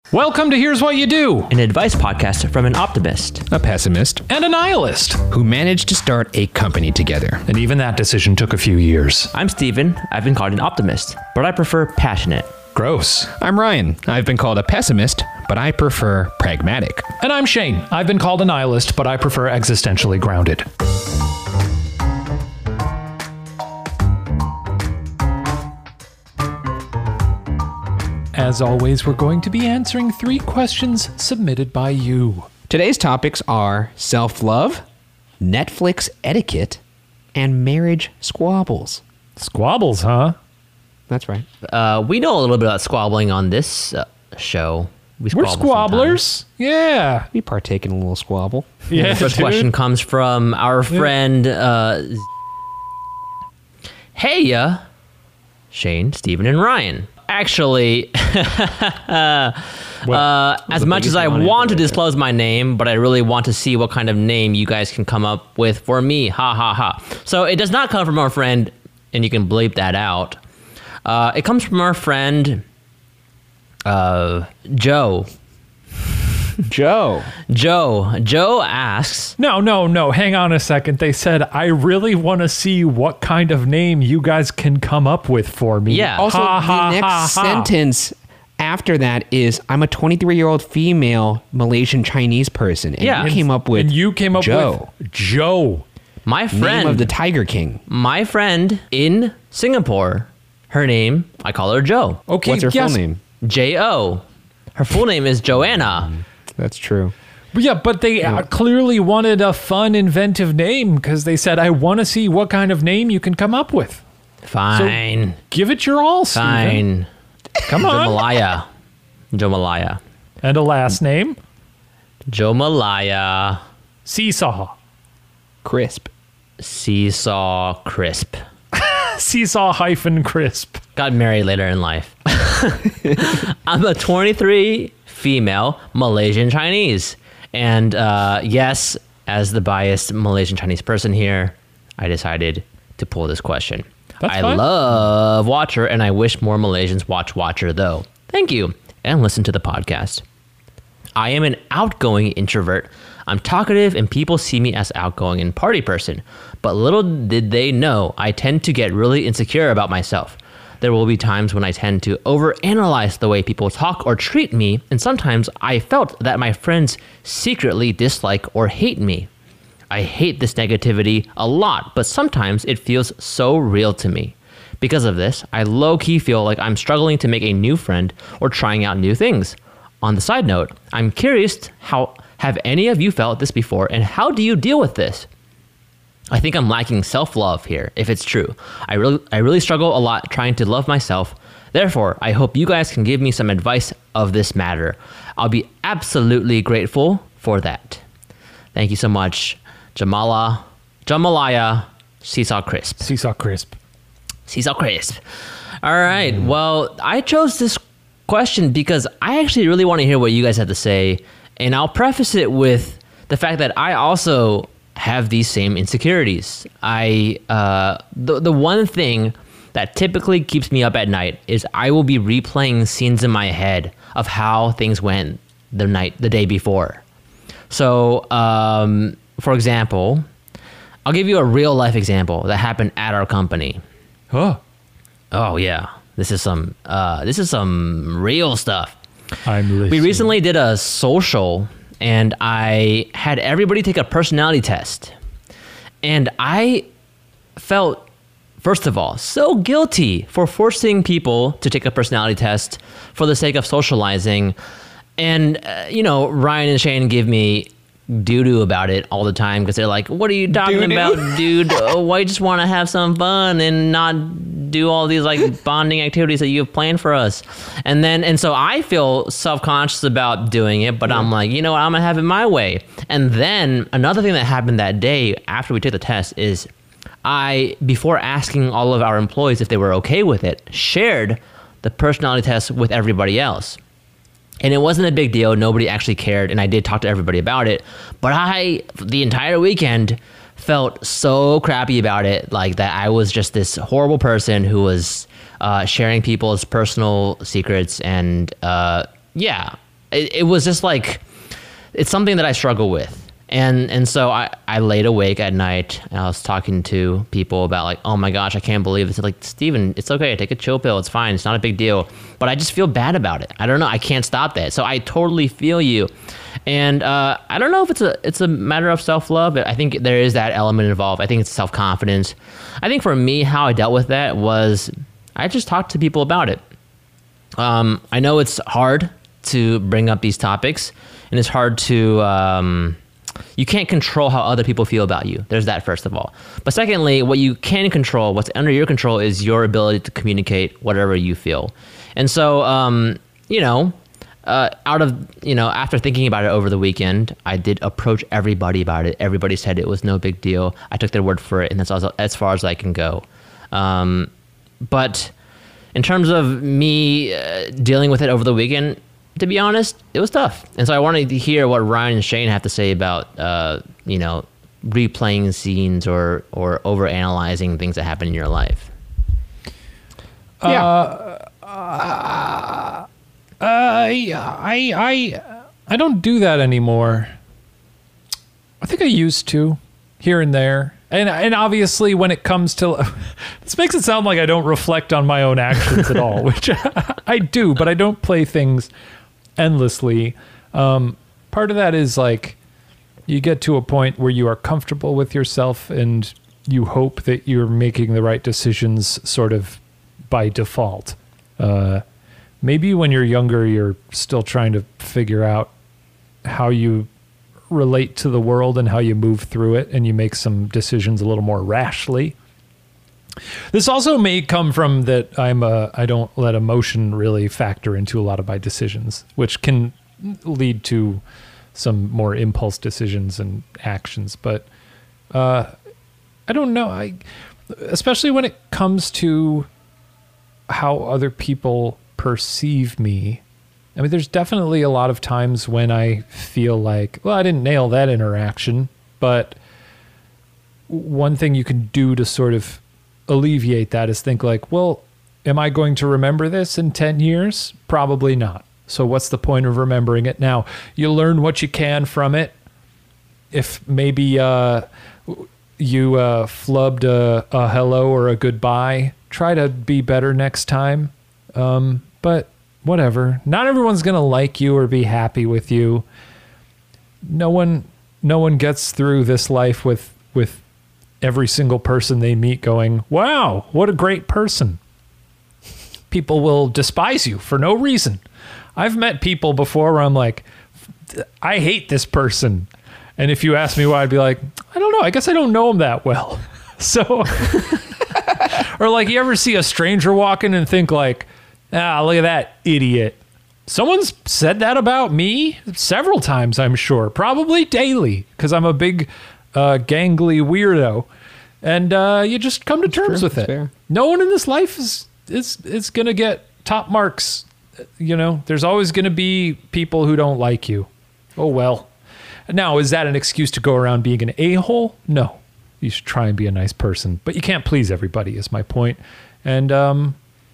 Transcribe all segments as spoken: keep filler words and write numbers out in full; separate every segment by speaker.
Speaker 1: Welcome to Here's What You Do,
Speaker 2: an advice podcast from an optimist,
Speaker 3: a pessimist,
Speaker 1: and a nihilist
Speaker 3: who managed to start a company together.
Speaker 1: And even that decision took a few years.
Speaker 2: I'm Steven. I've been called an optimist, but I prefer passionate.
Speaker 1: Gross.
Speaker 3: I'm Ryan. I've been called a pessimist, but I prefer pragmatic.
Speaker 1: And I'm Shane. I've been called a nihilist, but I prefer existentially grounded. As always, we're going to be answering three questions submitted by you.
Speaker 3: Today's topics are self-love, Netflix etiquette, and marriage squabbles.
Speaker 1: Squabbles, huh?
Speaker 3: That's right.
Speaker 2: Uh, we know a little bit about squabbling on this uh, show. We
Speaker 1: We're
Speaker 2: squabble
Speaker 1: squabblers.
Speaker 2: sometimes.
Speaker 1: Yeah.
Speaker 3: We partake in a little squabble.
Speaker 1: Yeah,
Speaker 2: The first
Speaker 1: dude.
Speaker 2: question comes from our friend, uh, Hey, uh, Shane, Steven, and Ryan. Actually, uh, as much as I want to disclose my name, but I really want to see what kind of name you guys can come up with for me. Ha ha ha. So it does not come from our friend, and you can bleep that out. Uh, it comes from our friend, uh, Joe.
Speaker 3: Joe.
Speaker 2: Joe. Joe asks,
Speaker 1: No, no, no. Hang on a second. They said, I really want to see what kind of name you guys can come up with for me.
Speaker 2: Yeah.
Speaker 3: Also,
Speaker 1: Ha,
Speaker 3: the
Speaker 1: ha,
Speaker 3: next
Speaker 1: ha, ha.
Speaker 3: sentence after that is, I'm a twenty-three-year-old female Malaysian Chinese person. And
Speaker 2: Yeah.
Speaker 3: you came up with
Speaker 1: And you came up
Speaker 3: Joe.
Speaker 1: with Joe.
Speaker 2: my
Speaker 3: Name
Speaker 2: friend,
Speaker 3: of the Tiger King.
Speaker 2: my friend in Singapore, her name, I call her Joe.
Speaker 1: Okay,
Speaker 3: What's her
Speaker 1: yes.
Speaker 3: full name?
Speaker 2: J O. Her full name is Joanna.
Speaker 3: That's true.
Speaker 1: Yeah, but they uh, clearly wanted a fun, inventive name because they said, I want to see what kind of name you can come up with.
Speaker 2: Fine.
Speaker 1: Give it your all, Steven.
Speaker 2: Fine.
Speaker 1: Come on.
Speaker 2: Jomalaya. Jomalaya.
Speaker 1: And a last name,
Speaker 2: Jomalaya.
Speaker 1: Seesaw.
Speaker 3: Crisp.
Speaker 2: Seesaw Crisp.
Speaker 1: Seesaw hyphen crisp.
Speaker 2: Got married later in life. I'm a twenty-three female Malaysian Chinese. And uh, yes, as the biased Malaysian Chinese person here, I decided to pull this question.
Speaker 1: That's
Speaker 2: I
Speaker 1: fine.
Speaker 2: love Watcher, and I wish more Malaysians watch Watcher, though. Thank you, and listen to the podcast. I am an outgoing introvert. I'm talkative, and people see me as outgoing and party person. But little did they know, I tend to get really insecure about myself. There will be times when I tend to overanalyze the way people talk or treat me, and sometimes I felt that my friends secretly dislike or hate me. I hate this negativity a lot, but sometimes it feels so real to me. Because of this, I low-key feel like I'm struggling to make a new friend or trying out new things. On the side note, I'm curious how have any of you felt this before, and how do you deal with this? I think I'm lacking self-love here, if it's true. I really, I really struggle a lot trying to love myself. Therefore, I hope you guys can give me some advice of this matter. I'll be absolutely grateful for that. Thank you so much, Jamala, Jamalaya, Seesaw Crisp.
Speaker 1: Seesaw crisp.
Speaker 2: Seesaw Crisp. All right. Well, I chose this question because I actually really want to hear what you guys have to say. And I'll preface it with the fact that I also have these same insecurities. I uh, the the one thing that typically keeps me up at night is I will be replaying scenes in my head of how things went the night the day before. So, um, for example, I'll give you a real life example that happened at our company.
Speaker 1: Oh,
Speaker 2: Oh yeah, this is some uh, this is some real stuff.
Speaker 1: I'm listening.
Speaker 2: We recently did a social, and I had everybody take a personality test. And I felt, first of all, so guilty for forcing people to take a personality test for the sake of socializing. And, uh, you know, Ryan and Shane give me doo-doo about it all the time because they're like, what are you talking
Speaker 3: Doo-doo?
Speaker 2: about, dude? Oh, why just want to have some fun and not do all these like bonding activities that you have planned for us? And then, and so I feel self-conscious about doing it, but I'm like, you know what, I'm gonna have it my way. And then another thing that happened that day after we took the test is I, before asking all of our employees if they were okay with it, shared the personality test with everybody else. And it wasn't a big deal. Nobody actually cared. And I did talk to everybody about it. But I, the entire weekend, felt so crappy about it. Like that I was just this horrible person who was uh, sharing people's personal secrets. And uh, yeah, it, it was just like, it's something that I struggle with. And and so I, I laid awake at night and I was talking to people about like, oh my gosh, I can't believe this. Like, Steven, it's okay. Take a chill pill. It's fine. It's not a big deal. But I just feel bad about it. I don't know. I can't stop that. So I totally feel you. And uh, I don't know if it's a it's a matter of self-love, but I think there is that element involved. I think it's self-confidence. I think for me, how I dealt with that was I just talked to people about it. Um, I know it's hard to bring up these topics, and it's hard to... Um, you can't control how other people feel about you. There's that, first of all. But secondly, what you can control, what's under your control, is your ability to communicate whatever you feel. And so, um, you know, uh, out of, you know, after thinking about it over the weekend, I did approach everybody about it. Everybody said it was no big deal. I took their word for it, and that's also as far as I can go. Um, but in terms of me uh, dealing with it over the weekend, to be honest, it was tough. And so I wanted to hear what Ryan and Shane have to say about, uh, you know, replaying scenes or, or overanalyzing things that happen in your life.
Speaker 3: Yeah.
Speaker 1: Uh, uh, I, I, I, I don't do that anymore. I think I used to, here and there. And and obviously when it comes to... This makes it sound like I don't reflect on my own actions at all, which I do, but I don't play things endlessly. Um, part of that is like you get to a point where you are comfortable with yourself and you hope that you're making the right decisions sort of by default. Uh, maybe when you're younger, you're still trying to figure out how you relate to the world and how you move through it, and you make some decisions a little more rashly. This also may come from that I'm a, I don't let emotion really factor into a lot of my decisions, which can lead to some more impulse decisions and actions. But uh, I don't know. I, especially when it comes to how other people perceive me. I mean, there's definitely a lot of times when I feel like, well, I didn't nail that interaction, but one thing you can do to sort of alleviate that is think like, well, am I going to remember this in ten years? Probably not. So what's the point of remembering it now? You learn what you can from it. If maybe uh, you uh, flubbed a, a hello or a goodbye, try to be better next time. Um, but whatever. Not everyone's going to like you or be happy with you. No one, no one gets through this life with, with every single person they meet going, wow, what a great person. People will despise you for no reason. I've met people before where I'm like, I hate this person. And if you ask me why, I'd be like, I don't know. I guess I don't know him that well. So, or like you ever see a stranger walking and think like, ah, look at that idiot. Someone's said that about me several times, I'm sure, probably daily, because I'm a big uh, gangly weirdo. And uh, you just come to terms with it. Fair. No one in this life is, is, is going to get top marks. You know, there's always going to be people who don't like you. Oh, well. Now, is that an excuse to go around being an a-hole? No. You should try and be a nice person. But you can't please everybody, is my point. And um,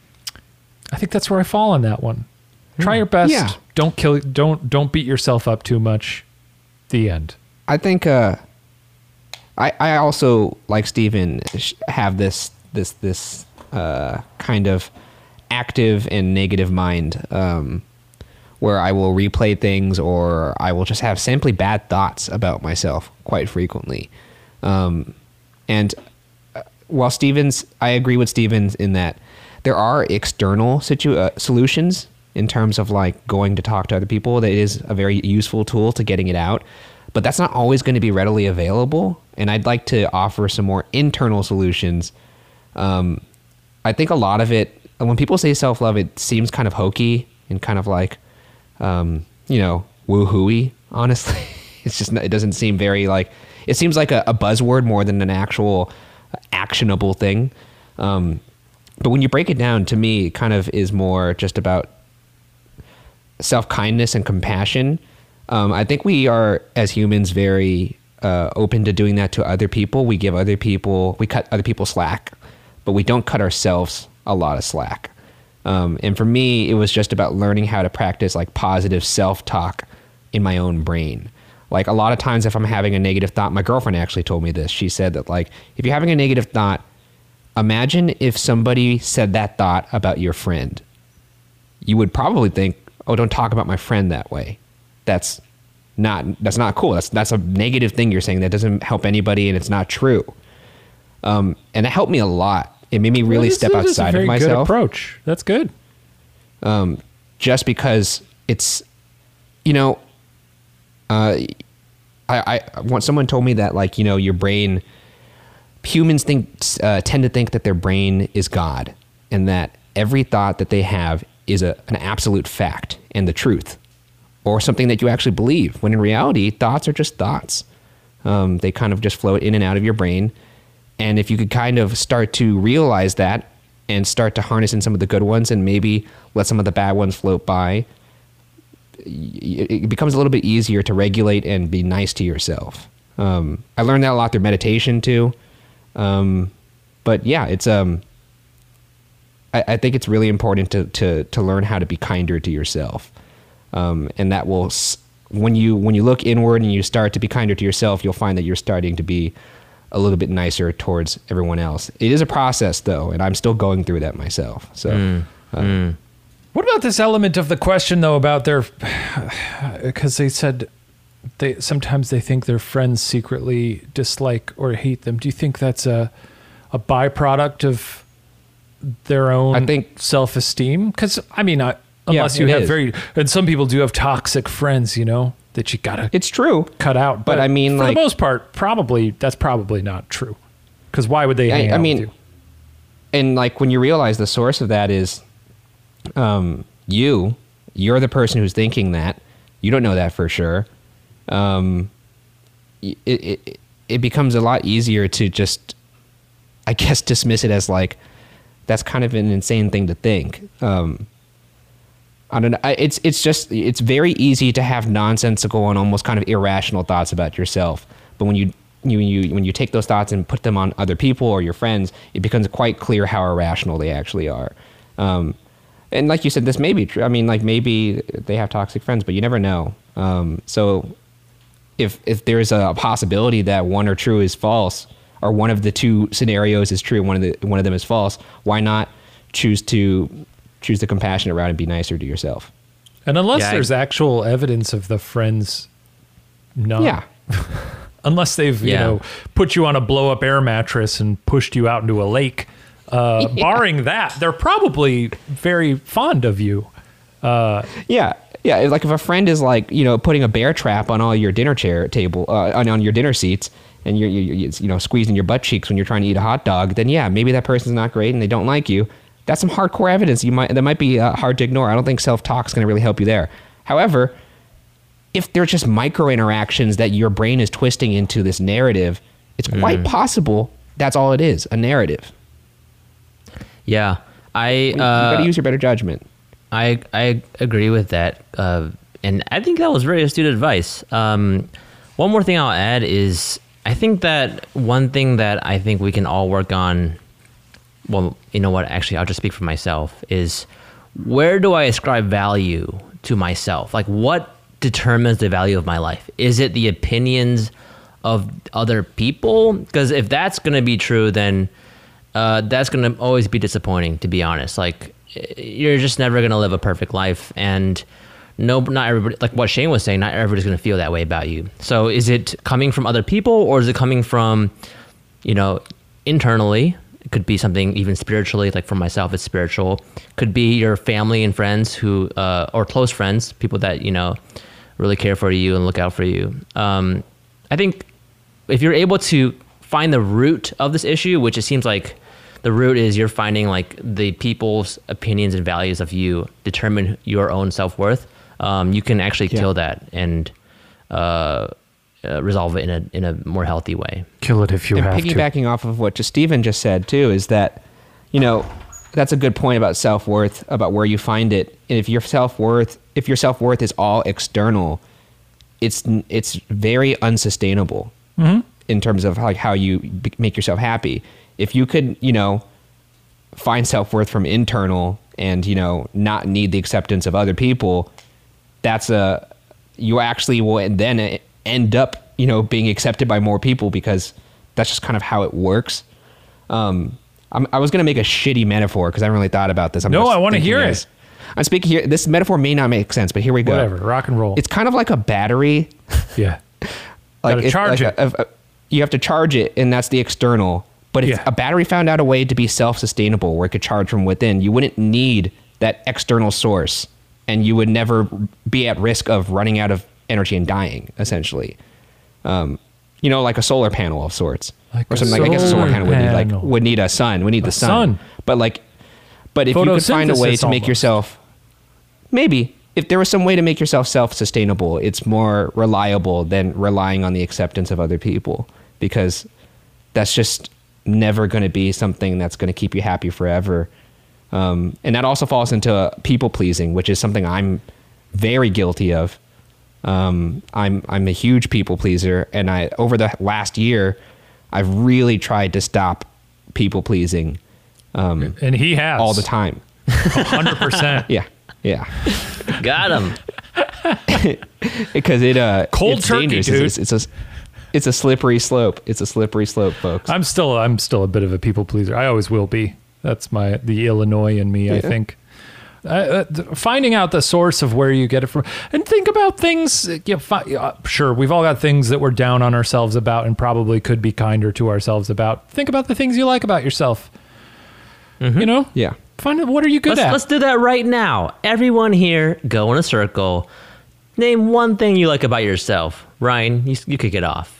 Speaker 1: I think that's where I fall on that one. Try your best. Yeah. Don't kill. Don't don't beat yourself up too much. The end.
Speaker 3: I think. Uh, I I also, like Steven, have this this this uh, kind of active and negative mind, um, where I will replay things, or I will just have simply bad thoughts about myself quite frequently. Um, and uh, while Steven's, I agree with Steven in that there are external situ- uh, solutions in terms of like going to talk to other people. That is a very useful tool to getting it out, but that's not always going to be readily available. And I'd like to offer some more internal solutions. Um, I think a lot of it, when people say self-love, it seems kind of hokey and kind of like, um, you know, woo-hooey, honestly. It's just, it doesn't seem very like, it seems like a, a buzzword more than an actual actionable thing. Um, but when you break it down, to me, it kind of is more just about self-kindness and compassion. Um, I think we are, as humans, very uh, open to doing that to other people. We give other people, we cut other people slack, but we don't cut ourselves a lot of slack. Um, and for me, it was just about learning how to practice like positive self-talk in my own brain. Like a lot of times if I'm having a negative thought, my girlfriend actually told me this. She said that like, if you're having a negative thought, imagine if somebody said that thought about your friend. You would probably think, oh, don't talk about my friend that way. That's not, that's not cool. That's, that's a negative thing you're saying. That doesn't help anybody and it's not true. Um, and it helped me a lot. It made me really
Speaker 1: Well, this
Speaker 3: step
Speaker 1: is- this is
Speaker 3: outside
Speaker 1: a very
Speaker 3: of myself.
Speaker 1: Good approach. That's good.
Speaker 3: Um, just because it's, you know, uh, I, I once someone told me that like, you know, your brain, humans think, uh, tend to think that their brain is God and that every thought that they have is a, an absolute fact and the truth or something that you actually believe, when in reality, thoughts are just thoughts. Um, they kind of just float in and out of your brain. And if you could kind of start to realize that and start to harness in some of the good ones and maybe let some of the bad ones float by, it becomes a little bit easier to regulate and be nice to yourself. Um, I learned that a lot through meditation too. Um, but yeah, it's, um, I, I think it's really important to, to, to learn how to be kinder to yourself. Um, and that will, when you, when you look inward and you start to be kinder to yourself, you'll find that you're starting to be a little bit nicer towards everyone else. It is a process though, and I'm still going through that myself. So,
Speaker 2: Mm,
Speaker 3: uh,
Speaker 2: mm.
Speaker 1: What about this element of the question though about their, because they said they sometimes they think their friends secretly dislike or hate them. Do you think that's a a byproduct of their own
Speaker 3: I think-
Speaker 1: self-esteem? Because I mean, I, unless
Speaker 3: Yeah,
Speaker 1: you
Speaker 3: it
Speaker 1: have
Speaker 3: is.
Speaker 1: very, and some people do have toxic friends, you know, that you gotta
Speaker 3: it's true.
Speaker 1: cut out.
Speaker 3: But I mean,
Speaker 1: for
Speaker 3: like-
Speaker 1: the most part, probably that's probably not true. Because why would they hang
Speaker 3: I, I
Speaker 1: out
Speaker 3: mean,
Speaker 1: with you?
Speaker 3: and like when you realize the source of that is, um, you, you're the person who's thinking that. You don't know that for sure. Um, it, it, it becomes a lot easier to just, I guess, dismiss it as like, that's kind of an insane thing to think. Um, I don't know. I- It's, it's just, it's very easy to have nonsensical and almost kind of irrational thoughts about yourself. But when you, you, you, when you take those thoughts and put them on other people or your friends, it becomes quite clear how irrational they actually are. Um, and like you said, this may be true. I mean, like maybe they have toxic friends, but you never know. Um, so if if there's a possibility that one or true is false, or one of the two scenarios is true, one of the one of them is false, why not choose to choose the compassionate route and be nicer to yourself?
Speaker 1: And unless
Speaker 2: Yeah, I-
Speaker 1: there's actual evidence of the friends, no.
Speaker 3: Yeah.
Speaker 1: Unless they've, you
Speaker 2: Yeah.
Speaker 1: know, put you on a blow up air mattress and pushed you out into a lake. Uh, Barring that, they're probably very fond of you.
Speaker 3: Yeah, yeah. Like if a friend is like, you know, putting a bear trap on all your dinner chair table, uh, on, on your dinner seats, and you're, you're, you're, you know, squeezing your butt cheeks when you're trying to eat a hot dog, then yeah, maybe that person's not great and they don't like you. That's some hardcore evidence. You might that might be uh, hard to ignore. I don't think self-talk is going to really help you there. However, if they're just micro interactions that your brain is twisting into this narrative, it's quite possible that's all it is, a narrative.
Speaker 2: Yeah, I
Speaker 3: you
Speaker 2: uh,
Speaker 3: got to use your better judgment.
Speaker 2: I I agree with that, uh, and I think that was very astute advice. Um, one more thing I'll add is I think that one thing that I think we can all work on. Well, you know what? Actually, I'll just speak for myself. Is where do I ascribe value to myself? Like, what determines the value of my life? Is it the opinions of other people? Because if that's going to be true, then uh, that's going to always be disappointing, to be honest. Like, you're just never going to live a perfect life. And no, not everybody, like what Shane was saying, not everybody's going to feel that way about you. So is it coming from other people, or is it coming from, you know, internally? It could be something even spiritually, like for myself, it's spiritual. Could be your family and friends who, uh, or close friends, people that, you know, really care for you and look out for you. Um, I think if you're able to find the root of this issue, which it seems like the root is you're finding like the people's opinions and values of you determine your own self-worth, um, you can actually
Speaker 3: Yeah.
Speaker 2: kill that and uh, uh, resolve it in a in a more healthy way.
Speaker 1: Kill it if you
Speaker 3: and
Speaker 1: have to.
Speaker 3: piggybacking off of what just Stephen just said too is that, you know, that's a good point about self-worth, about where you find it. And if your self-worth, if your self-worth is all external, it's it's very find self-worth from internal and, you know, not need the acceptance of other people, that's a, you actually will then end up, you know, being accepted by more people because that's just kind of how it works. Um, I'm, I was going to make a shitty metaphor because I haven't really thought about this. I'm
Speaker 1: No,
Speaker 3: just
Speaker 1: I want to
Speaker 3: thinking
Speaker 1: hear
Speaker 3: as-
Speaker 1: it.
Speaker 3: I'm speaking here. This metaphor may not make sense, but here we go.
Speaker 1: Whatever, rock and roll.
Speaker 3: It's kind of like a battery.
Speaker 1: yeah.
Speaker 3: Like,
Speaker 1: Gotta
Speaker 3: if,
Speaker 1: charge
Speaker 3: like
Speaker 1: it.
Speaker 3: a- a- a- you have to charge it, and that's the external. But if
Speaker 1: Yeah.
Speaker 3: a battery found out a way to be self-sustainable, where it could charge from within, you wouldn't need that external source, and you would never be at risk of running out of energy and dying, essentially. Um, you know, like a solar panel of sorts,
Speaker 1: Like
Speaker 3: or
Speaker 1: a
Speaker 3: something. Like, I guess a solar
Speaker 1: solar
Speaker 3: panel would need like
Speaker 1: panel.
Speaker 3: would need a sun. Would need the sun.
Speaker 1: sun.
Speaker 3: But like, but if you could find a way
Speaker 1: Photosynthesis
Speaker 3: to make
Speaker 1: almost.
Speaker 3: yourself, maybe if there was some way to make yourself self-sustainable, it's more reliable than relying on the acceptance of other people, because that's just never going to be something that's going to keep you happy forever. Um, and that also falls into people pleasing, which is something I'm very guilty of. Um, I'm I'm a huge people pleaser, and I over the last year, I've really tried to stop people pleasing um,
Speaker 1: And he has.
Speaker 3: all the time.
Speaker 1: one hundred percent.
Speaker 3: Yeah, yeah,
Speaker 2: Got him.
Speaker 3: because it uh
Speaker 1: Cold
Speaker 3: it's
Speaker 1: turkey,
Speaker 3: dangerous.
Speaker 1: dude.
Speaker 3: It's, it's a it's a slippery slope. It's a slippery slope, folks.
Speaker 1: I'm still I'm still a bit of a people pleaser. I always will be. That's my the Illinois in me, I
Speaker 3: Yeah.
Speaker 1: think. Uh, th- finding out the source of where you get it from, and think about things. uh, You know, fi- uh, sure, we've all got things that we're down on ourselves about, and probably could be kinder to ourselves about. Think about the things you like about yourself. You know,
Speaker 3: Yeah.
Speaker 1: find out what are you good
Speaker 2: Let's,
Speaker 1: at.
Speaker 2: let's do that right now. Everyone here, go in a circle. Name one thing you like about yourself. Ryan, you, you kick it off.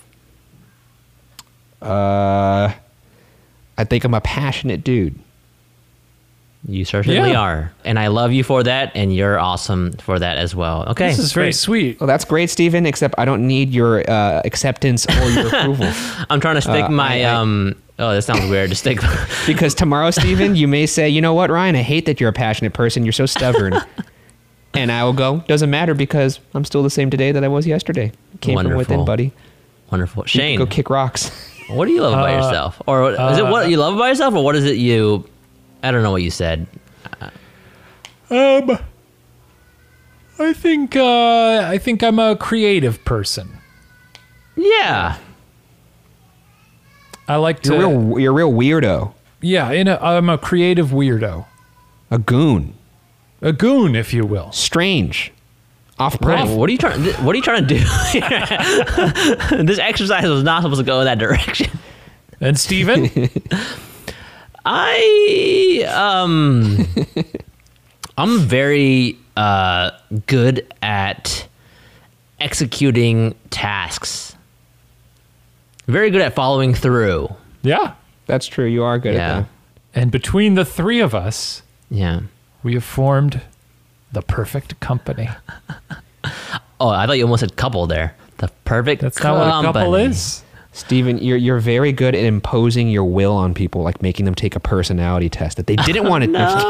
Speaker 3: Uh, I think I'm a passionate dude.
Speaker 2: You certainly
Speaker 1: Yeah.
Speaker 2: are. And I love you for that, and you're awesome for that as well. Okay.
Speaker 1: This is very
Speaker 2: great.
Speaker 1: sweet.
Speaker 3: Well, that's great, Stephen, except I don't need your uh, acceptance or your approval.
Speaker 2: I'm trying to stick
Speaker 3: Uh,
Speaker 2: my,
Speaker 3: I- I-
Speaker 2: um, oh, that sounds weird to stick.
Speaker 3: Because tomorrow, Stephen, you may say, you know what, Ryan, I hate that you're a passionate person. You're so stubborn. And I will go, doesn't matter because I'm still the same today that I was yesterday. Came from within,
Speaker 2: Wonderful.
Speaker 3: buddy.
Speaker 2: Wonderful.
Speaker 3: You can
Speaker 2: Shane,
Speaker 3: go kick rocks.
Speaker 2: what do you love about
Speaker 1: Uh,
Speaker 2: yourself? Or is it what you love about yourself, or what is it you, I don't know what you said.
Speaker 1: Um, I think uh, I think I'm a creative person.
Speaker 2: Yeah.
Speaker 1: I like to.
Speaker 3: You're a real, you're a real weirdo.
Speaker 1: Yeah, in a, I'm a creative weirdo,
Speaker 3: A goon.
Speaker 1: a goon, if you will.
Speaker 3: Strange.
Speaker 2: Right.
Speaker 3: Off-putting.
Speaker 2: What are you trying? What are you trying to do? This exercise was not supposed to go in that direction.
Speaker 1: And Steven?
Speaker 2: I um, I'm very uh good at executing tasks. Very good at following through.
Speaker 1: Yeah.
Speaker 3: That's true. You are good
Speaker 2: Yeah.
Speaker 3: at
Speaker 1: And between the three of us,
Speaker 2: Yeah.
Speaker 1: we have formed the perfect company.
Speaker 2: Oh, I thought you almost said couple there. The perfect
Speaker 1: That's not what a couple
Speaker 2: company.
Speaker 1: is.
Speaker 3: that. Stephen, you're, you're very good at imposing your will on people, like making them take a personality test that they didn't want to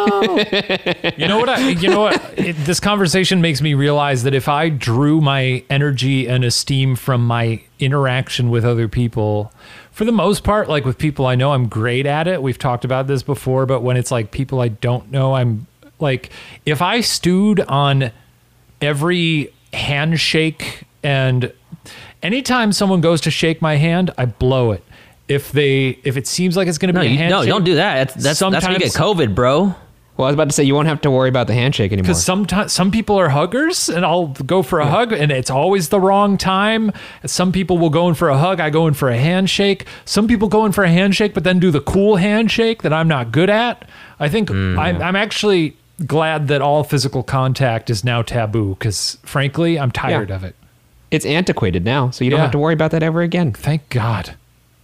Speaker 3: do.
Speaker 1: You know what? I, you know what? It, this conversation makes me realize that if I drew my energy and esteem from my interaction with other people, for the most part, like with people I know, I'm great at it. We've talked about this before, but when it's like people I don't know, I'm like, if I stewed on every handshake, and anytime someone goes to shake my hand, I blow it. If they, if it seems like it's going to
Speaker 2: No,
Speaker 1: be a
Speaker 2: you,
Speaker 1: handshake,
Speaker 2: no, don't do that. That's that's, that's when you get
Speaker 1: Sometimes-
Speaker 2: COVID, bro.
Speaker 3: Well, I was about to say, you won't have to worry about the handshake anymore.
Speaker 1: Because sometimes some people are huggers, and I'll go for a hug, and it's always the wrong time. Some people will go in for a hug, I go in for a handshake. Some people go in for a handshake, but then do the cool handshake that I'm not good at. I think I'm, I'm actually glad that all physical contact is now taboo, because frankly, I'm tired
Speaker 3: Yeah.
Speaker 1: of it.
Speaker 3: It's antiquated now, so you don't
Speaker 1: Yeah.
Speaker 3: have to worry about that ever again.
Speaker 1: Thank God.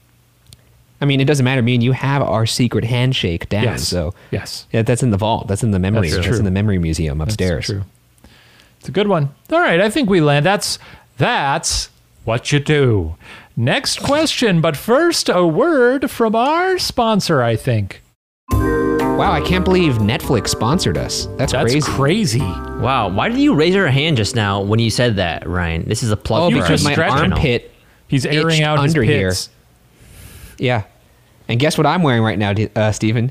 Speaker 3: I mean, it doesn't matter. Me and you have our secret handshake down,
Speaker 1: Yes.
Speaker 3: so
Speaker 1: Yes.
Speaker 3: yeah, that's in the vault. That's in the memory.
Speaker 1: That's
Speaker 3: That's,
Speaker 1: true.
Speaker 3: in the memory museum
Speaker 1: That's
Speaker 3: upstairs.
Speaker 1: true. It's a good one. All right, I think we land. That's that's what you do. Next question, but first a word from our sponsor, I think.
Speaker 3: Wow, I can't believe Netflix sponsored us. That's,
Speaker 1: That's
Speaker 3: crazy.
Speaker 1: crazy.
Speaker 2: Wow. Why did you raise your hand just now when you said that, Ryan? This is a plug
Speaker 3: Oh,
Speaker 2: for
Speaker 3: because
Speaker 2: our
Speaker 3: my
Speaker 1: stretch
Speaker 2: channel.
Speaker 3: armpit.
Speaker 1: He's airing
Speaker 3: Itched
Speaker 1: out his
Speaker 3: under here.
Speaker 1: pits.
Speaker 3: Yeah. And guess what I'm wearing right now, uh, Stephen?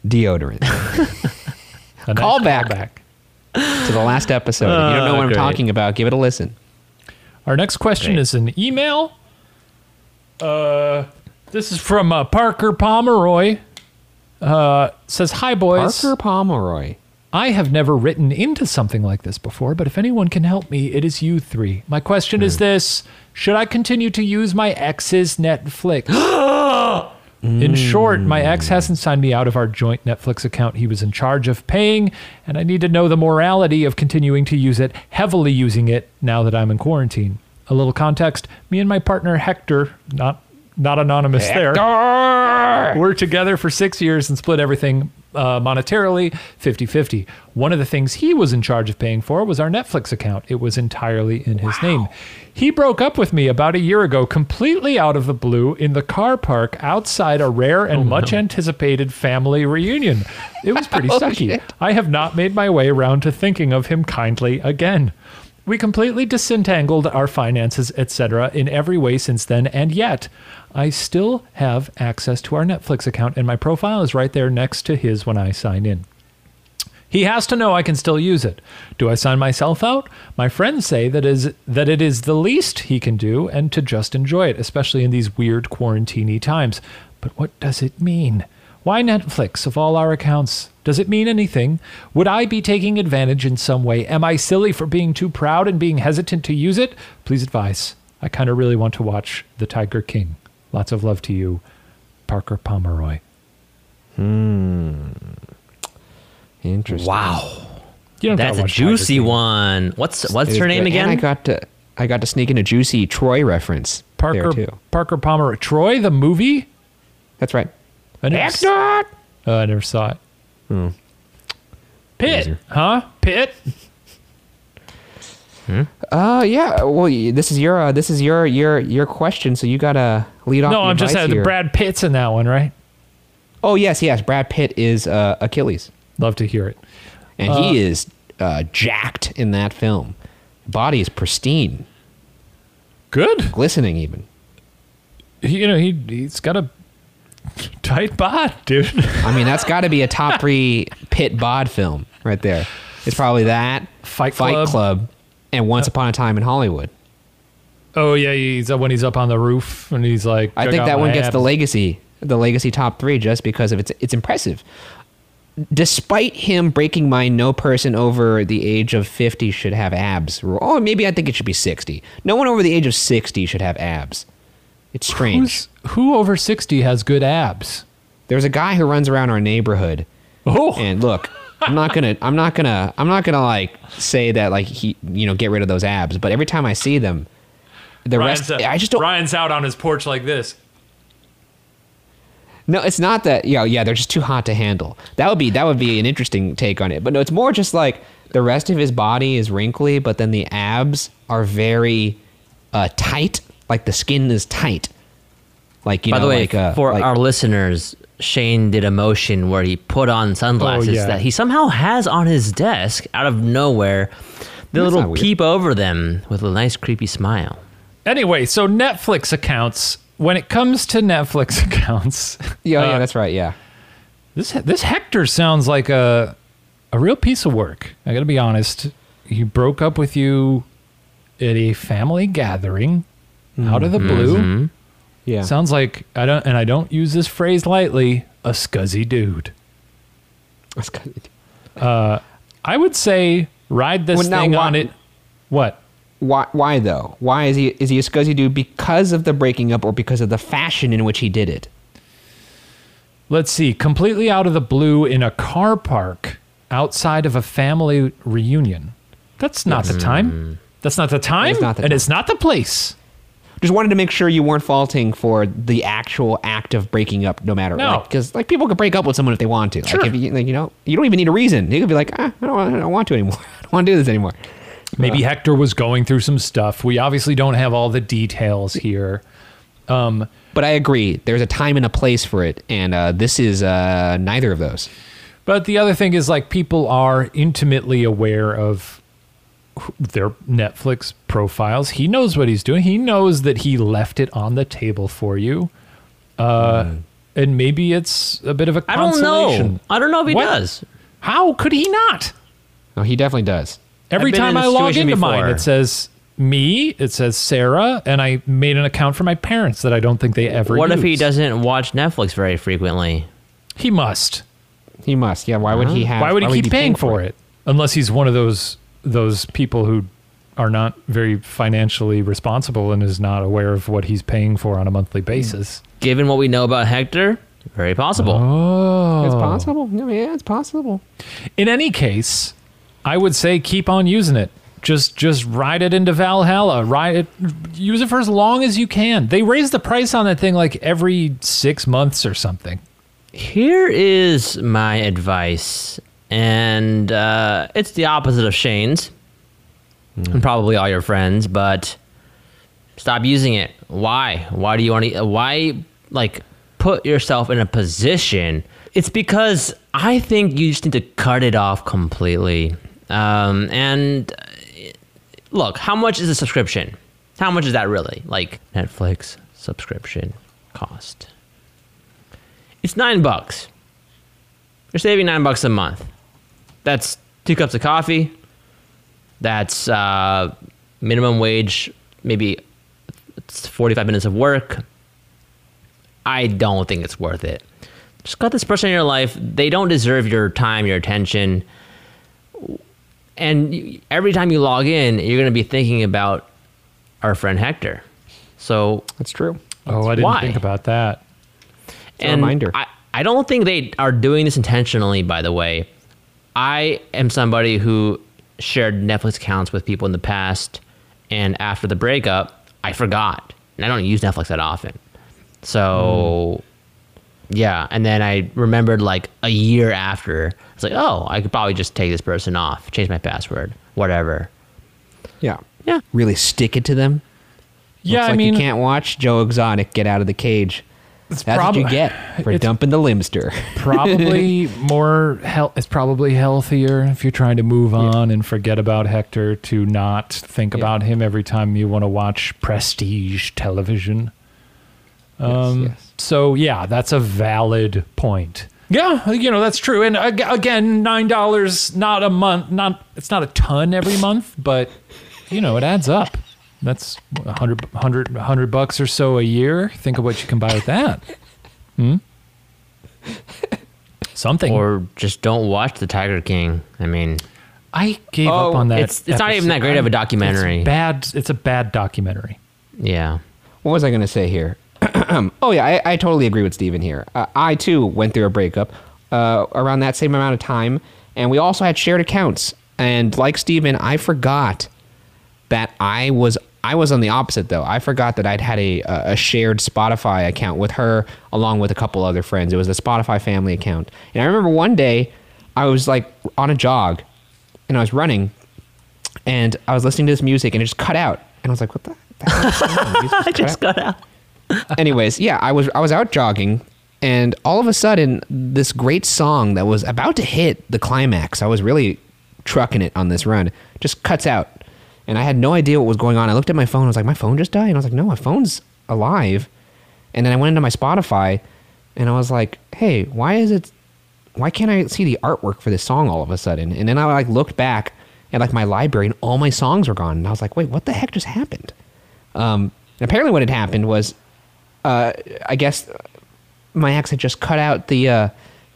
Speaker 3: deodorant.
Speaker 1: A nice
Speaker 3: Call back.
Speaker 1: callback.
Speaker 3: To the last episode. If you don't know
Speaker 2: Uh,
Speaker 3: what I'm
Speaker 2: great.
Speaker 3: talking about, give it a listen.
Speaker 1: Our next question
Speaker 2: Great.
Speaker 1: is an email. Uh, this is from uh, Parker Pomeroy. Uh, says, "Hi boys.
Speaker 3: Parker Pomeroy.
Speaker 1: I have never written into something like this before, but if anyone can help me, it is you three. My question is this: should I continue to use my ex's Netflix?" In short, my ex hasn't signed me out of our joint Netflix account he was in charge of paying, and I need to know the morality of continuing to use it, heavily using it, now that I'm in quarantine. A little context: me and my partner Hector, not not anonymous there, we're together for six years and split everything uh, monetarily fifty-fifty. One of the things he was in charge of paying for was our Netflix account. It was entirely in his name. He broke up with me about a year ago, completely out of the blue, in the car park outside a rare and much anticipated family reunion. It was pretty sucky.
Speaker 3: shit.
Speaker 1: I have not made my way around to thinking of him kindly again. We completely disentangled our finances, et cetera, in every way since then, and yet I still have access to our Netflix account, and my profile is right there next to his when I sign in. He has to know I can still use it. Do I sign myself out? My friends say that is that it is the least he can do, and to just enjoy it, especially in these weird quarantine-y times. But what does it mean? Why Netflix of all our accounts? Does it mean anything? Would I be taking advantage in some way? Am I silly for being too proud and being hesitant to use it? Please advise. I kind of really want to watch The Tiger King. Lots of love to you, Parker Pomeroy.
Speaker 3: Interesting.
Speaker 2: Wow.
Speaker 1: You don't
Speaker 2: That's
Speaker 1: gotta
Speaker 2: a
Speaker 1: watch Tiger
Speaker 2: juicy
Speaker 1: King.
Speaker 2: one. What's what's
Speaker 3: It
Speaker 2: her
Speaker 3: was
Speaker 2: name
Speaker 3: good.
Speaker 2: again?
Speaker 3: And I got to I got to sneak in a juicy Troy reference
Speaker 1: Parker
Speaker 3: there too.
Speaker 1: Parker Pomeroy. Troy, the movie?
Speaker 3: That's right.
Speaker 1: I never, s-
Speaker 3: Hector!
Speaker 1: uh, I never saw it.
Speaker 3: Hmm.
Speaker 1: Pitt,
Speaker 3: Loser.
Speaker 1: huh? Pitt?
Speaker 3: Uh, yeah. Well, y- this is your uh, this is your your your question, so you gotta lead off.
Speaker 1: No,
Speaker 3: the
Speaker 1: I'm just
Speaker 3: advice
Speaker 1: saying
Speaker 3: here.
Speaker 1: Brad Pitt's in that one, right?
Speaker 3: Oh yes, yes. Brad Pitt is uh, Achilles,
Speaker 1: Love to hear it.
Speaker 3: and
Speaker 1: Uh,
Speaker 3: he is uh, jacked in that film. Body is pristine,
Speaker 1: Good.
Speaker 3: glistening even.
Speaker 1: He, you know, he he's got a tight bod, dude.
Speaker 3: I mean, that's got to be a top three Pitt bod film right there. It's probably that
Speaker 1: Fight
Speaker 3: Fight
Speaker 1: Club.
Speaker 3: Club, and Once Upon a Time in Hollywood.
Speaker 1: Oh yeah, he's uh, when he's up on the roof and he's like.
Speaker 3: I
Speaker 1: "Check
Speaker 3: think
Speaker 1: out
Speaker 3: that
Speaker 1: my
Speaker 3: one gets the
Speaker 1: abs."
Speaker 3: legacy, the legacy top three, just because of its it's impressive. Despite him breaking my no person over the age of fifty should have abs. rule. Oh, maybe I think it should be sixty. No one over the age of sixty should have abs. It's strange.
Speaker 1: Who's, who over sixty has good abs?
Speaker 3: There's a guy who runs around our neighborhood,
Speaker 1: Oh,
Speaker 3: and look, I'm not gonna, I'm not gonna, I'm not gonna like say that like he, you know, get rid of those abs. But every time I see them, the
Speaker 1: Ryan's,
Speaker 3: rest,
Speaker 1: uh,
Speaker 3: I just don't.
Speaker 1: Ryan's out on his porch like this.
Speaker 3: No, it's not that. Yeah, yeah, they're just too hot to handle. That would be that would be an interesting take on it. But no, it's more just like the rest of his body is wrinkly, but then the abs are very uh, tight. Like the skin is tight. Like you
Speaker 2: By
Speaker 3: know,
Speaker 2: the way,
Speaker 3: like uh,
Speaker 2: for
Speaker 3: like,
Speaker 2: our listeners, Shane did a motion where he put on sunglasses
Speaker 1: Oh, yeah.
Speaker 2: that he somehow has on his desk out of nowhere. The
Speaker 3: That's not
Speaker 2: little
Speaker 3: weird.
Speaker 2: peep over them with a nice creepy smile.
Speaker 1: Anyway, so Netflix accounts. When it comes to Netflix accounts,
Speaker 3: yeah,
Speaker 1: uh,
Speaker 3: yeah, that's right. Yeah,
Speaker 1: this this Hector sounds like a a real piece of work. I got to be honest. He broke up with you at a family gathering, out of the blue.
Speaker 2: Mm-hmm.
Speaker 3: yeah.
Speaker 1: Sounds like I don't, and I don't use this phrase lightly. A scuzzy dude.
Speaker 3: That's good.
Speaker 1: I would say ride this
Speaker 3: Well, now
Speaker 1: thing
Speaker 3: why-
Speaker 1: on it. What?
Speaker 3: Why? Why though? Why is he is he a scuzzy dude because of the breaking up or because of the fashion in which he did it?
Speaker 1: Let's see. Completely out of the blue in a car park outside of a family reunion. That's not the time. That's not the time,
Speaker 3: It's not the
Speaker 1: and
Speaker 3: time.
Speaker 1: it's not the place.
Speaker 3: Just wanted to make sure you weren't faulting for the actual act of breaking up, no matter
Speaker 1: No.
Speaker 3: what. Because like people could break up with someone if they want to.
Speaker 1: Sure.
Speaker 3: Like if you, like, you know, you don't even need a reason. You could be like, ah, I don't, want, I don't want to anymore. I don't want to do this anymore.
Speaker 1: Maybe Hector was going through some stuff. We obviously don't have all the details here. Um,
Speaker 3: But I agree. There's a time and a place for it, and uh, this is uh, neither of those.
Speaker 1: but the other thing is, like, people are intimately aware of their Netflix profiles. He knows what he's doing. He knows that he left it on the table for you. Uh, and maybe it's a bit of a
Speaker 2: I don't
Speaker 1: consolation.
Speaker 2: know. I don't know if he
Speaker 1: What?
Speaker 2: does.
Speaker 1: How could he not?
Speaker 3: No, he definitely does.
Speaker 1: Every
Speaker 2: been
Speaker 1: time
Speaker 2: in
Speaker 1: I
Speaker 2: this
Speaker 1: log
Speaker 2: situation
Speaker 1: into mine,
Speaker 2: before.
Speaker 1: it says me, it says Sarah, and I made an account for my parents that I don't think they ever
Speaker 2: What if he
Speaker 1: use.
Speaker 2: doesn't watch Netflix very frequently?
Speaker 1: He must.
Speaker 3: He must. Yeah. Why would he have?
Speaker 1: Why would he keep
Speaker 3: be
Speaker 1: paying for it? Unless he's one of those those people who are not very financially responsible and is not aware of what he's paying for on a monthly basis.
Speaker 2: Given what we know about Hector, very possible.
Speaker 1: Oh.
Speaker 3: It's possible. No, yeah, it's possible.
Speaker 1: In any case, I would say keep on using it. Just just ride it into Valhalla. Ride it, use it for as long as you can. They raise the price on that thing like every six months or something.
Speaker 2: Here is my advice, and uh, it's the opposite of Shane's, and probably all your friends. But stop using it. Why? Why do you want to? Why like put yourself in a position? It's because I think you just need to cut it off completely. Um, and uh, look, how much is a subscription? How much is that really? Like Netflix subscription cost. It's nine bucks. You're saving nine bucks a month. That's two cups of coffee. That's uh, minimum wage, maybe it's forty-five minutes of work. I don't think it's worth it. Just cut this person in your life. They don't deserve your time, your attention. And you- every time you log in, you're going to be thinking about our friend Hector. So,
Speaker 3: That's true.
Speaker 1: Oh, I didn't
Speaker 2: Why?
Speaker 1: think about that.
Speaker 3: a reminder.
Speaker 2: I, I don't think they are doing this intentionally, by the way. I am somebody who shared Netflix accounts with people in the past, and after the breakup, I forgot. And I don't use Netflix that often. So, yeah. And then I remembered like a year after, I was like, oh, I could probably just take this person off, change my password, whatever.
Speaker 3: Yeah.
Speaker 2: Yeah.
Speaker 3: Really stick it to them.
Speaker 1: Yeah,
Speaker 3: Looks
Speaker 1: I
Speaker 3: like
Speaker 1: mean,
Speaker 3: you can't watch Joe Exotic get out of the cage.
Speaker 1: it's
Speaker 3: That's
Speaker 1: prob-
Speaker 3: what you get for
Speaker 1: it's
Speaker 3: dumping the limster.
Speaker 1: probably more hel- it's probably healthier if you're trying to move on and forget about Hector to not think
Speaker 3: Yeah.
Speaker 1: about him every time you want to watch prestige television. Um,
Speaker 3: yes.
Speaker 1: So yeah, that's a valid point. Yeah, you know that's true. And ag- again, nine dollars, not a month, not it's not a ton every month, but you know it adds up. That's a hundred, hundred, hundred bucks or so a year. Think of what you can buy with that. Hmm? Something.
Speaker 2: Or just don't watch The Tiger King. I mean,
Speaker 1: I gave
Speaker 3: Oh,
Speaker 1: up on that.
Speaker 2: it's- it's not even that
Speaker 1: episode.
Speaker 2: great of a documentary.
Speaker 1: It's bad. It's a bad documentary.
Speaker 2: yeah.
Speaker 3: What was I going to say here? oh, yeah, I, I totally agree with Steven here. Uh, I, too, went through a breakup uh, around that same amount of time, and we also had shared accounts. And like Steven, I forgot that I was I was on the opposite, though. I forgot that I'd had a, a shared Spotify account with her along with a couple other friends. It was the Spotify family account. And I remember one day I was, like, on a jog, and I was running, and I was listening to this music, and it just cut out. And I was like, what the, the hell is going on? The music
Speaker 2: I
Speaker 3: cut out.
Speaker 2: just got out.
Speaker 3: Anyways, yeah, I was I was out jogging, and all of a sudden, this great song that was about to hit the climax, I was really trucking it on this run, just cuts out, and I had no idea what was going on. I looked at my phone, I was like, my phone just died? And I was like, no, my phone's alive. And then I went into my Spotify, and I was like, hey, why is it, why can't I see the artwork for this song all of a sudden? And then I like looked back at like my library, and all my songs were gone, and I was like, wait, what the heck just happened? Um, apparently what had happened was, Uh, I guess my ex had just cut out the, uh,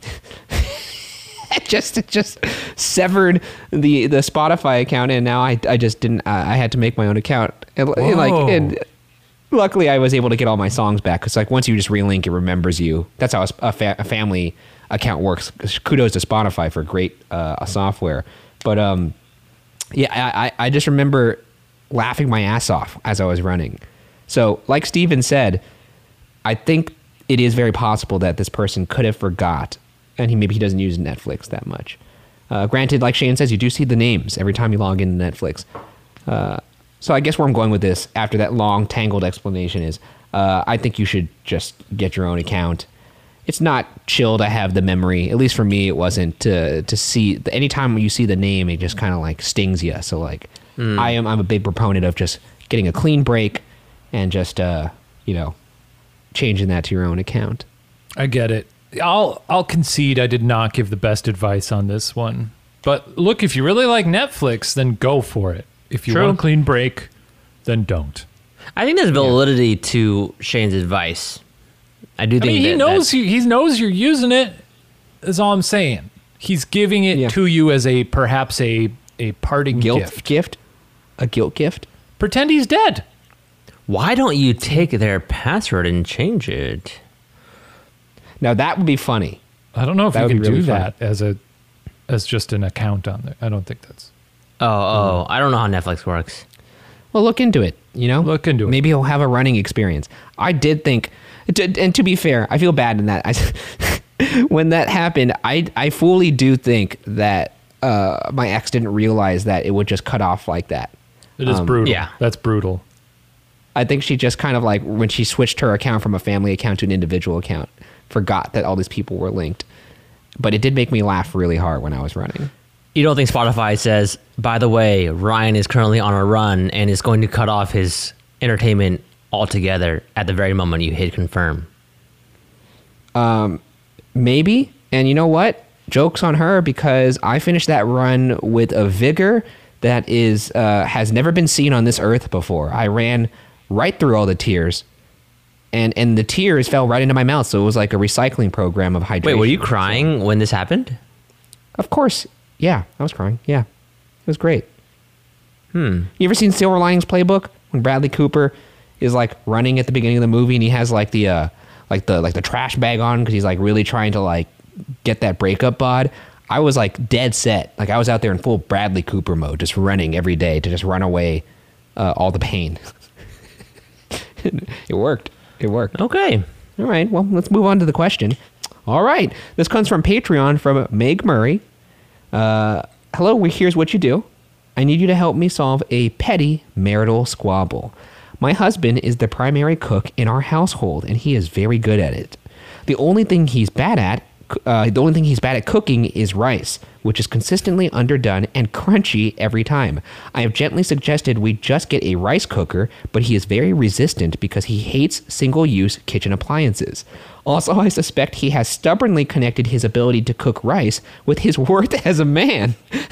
Speaker 3: just just severed the the Spotify account, and now I I just didn't. Uh, I had to make my own account, and, and like
Speaker 1: Whoa.
Speaker 3: and luckily I was able to get all my songs back because like once you just relink, it remembers you. That's how a, a, fa- a family account works. Kudos to Spotify for great uh, software, but um, yeah, I I I just remember laughing my ass off as I was running. So like Steven said, I think it is very possible that this person could have forgot, and he maybe he doesn't use Netflix that much. Uh, granted, like Shane says, you do see the names every time you log into Netflix. Uh, so I guess where I'm going with this, after that long, tangled explanation, is uh, I think you should just get your own account. It's not chill to have the memory. At least for me, it wasn't to to see. Anytime you see the name, it just kind of like stings you. So like,
Speaker 2: Mm.
Speaker 3: I am I'm a big proponent of just getting a clean break and just uh, you know. changing that to your own account.
Speaker 1: I get it. I'll I'll concede I did not give the best advice on this one. But look, if you really like Netflix, then go for it. If you
Speaker 2: True.
Speaker 1: want a clean break, then don't.
Speaker 2: I think there's validity to Shane's advice. I do
Speaker 1: I
Speaker 2: think
Speaker 1: mean, he
Speaker 2: that,
Speaker 1: knows
Speaker 2: that-
Speaker 1: you, he knows you're using it. Is all I'm saying. He's giving it
Speaker 3: Yeah.
Speaker 1: to you as a perhaps a a parting
Speaker 3: Guilt
Speaker 1: gift.
Speaker 3: gift? A guilt gift?
Speaker 1: Pretend he's dead.
Speaker 2: Why don't you take their password and change it?
Speaker 3: Now that would be funny.
Speaker 1: I don't know if
Speaker 3: That
Speaker 1: you
Speaker 3: would
Speaker 1: can
Speaker 3: be really
Speaker 1: do
Speaker 3: fun.
Speaker 1: that as a as just an account on there. I don't think that's.
Speaker 2: Oh, oh, I don't know how Netflix works.
Speaker 3: Well, look into it. You know,
Speaker 1: Look into it.
Speaker 3: Maybe he'll have a running experience. I did think, to, and to be fair, I feel bad in that. I, when that happened, I I fully do think that uh, my ex didn't realize that it would just cut off like that.
Speaker 1: It is
Speaker 3: Um,
Speaker 1: brutal.
Speaker 2: yeah.
Speaker 1: That's brutal.
Speaker 3: I think she just kind of like when she switched her account from a family account to an individual account, forgot that all these people were linked. But it did make me laugh really hard when I was running.
Speaker 2: You don't think Spotify says, by the way, Ryan is currently on a run and is going to cut off his entertainment altogether at the very moment you hit confirm?
Speaker 3: Maybe. And you know what? Joke's on her because I finished that run with a vigor that is uh, has never been seen on this earth before. I ran right through all the tears, and and the tears fell right into my mouth. So it was like a recycling program of hydration.
Speaker 2: Wait, were you crying when this happened?
Speaker 3: Of course. Yeah, I was crying. Yeah, it was great. Hmm. You ever seen Silver Linings Playbook when Bradley Cooper is like running at the beginning of the movie and he has like the uh like the like the trash bag on because he's like really trying to like get that breakup bod? I was like dead set. Like I was out there in full Bradley Cooper mode, just running every day to just run away uh, all the pain. It worked. It worked.
Speaker 2: Okay.
Speaker 3: All right, well, let's move on to the question. All right, this comes from Patreon from Meg Murray. Uh, hello, we- here's what you do. I need you to help me solve a petty marital squabble. My husband is the primary cook in our household, and he is very good at it. The only thing he's bad at, uh, the only thing he's bad at cooking is rice, which is consistently underdone and crunchy every time. I have gently suggested we just get a rice cooker, but he is very resistant because he hates single-use kitchen appliances. Also, I suspect he has stubbornly connected his ability to cook rice with his worth as a man.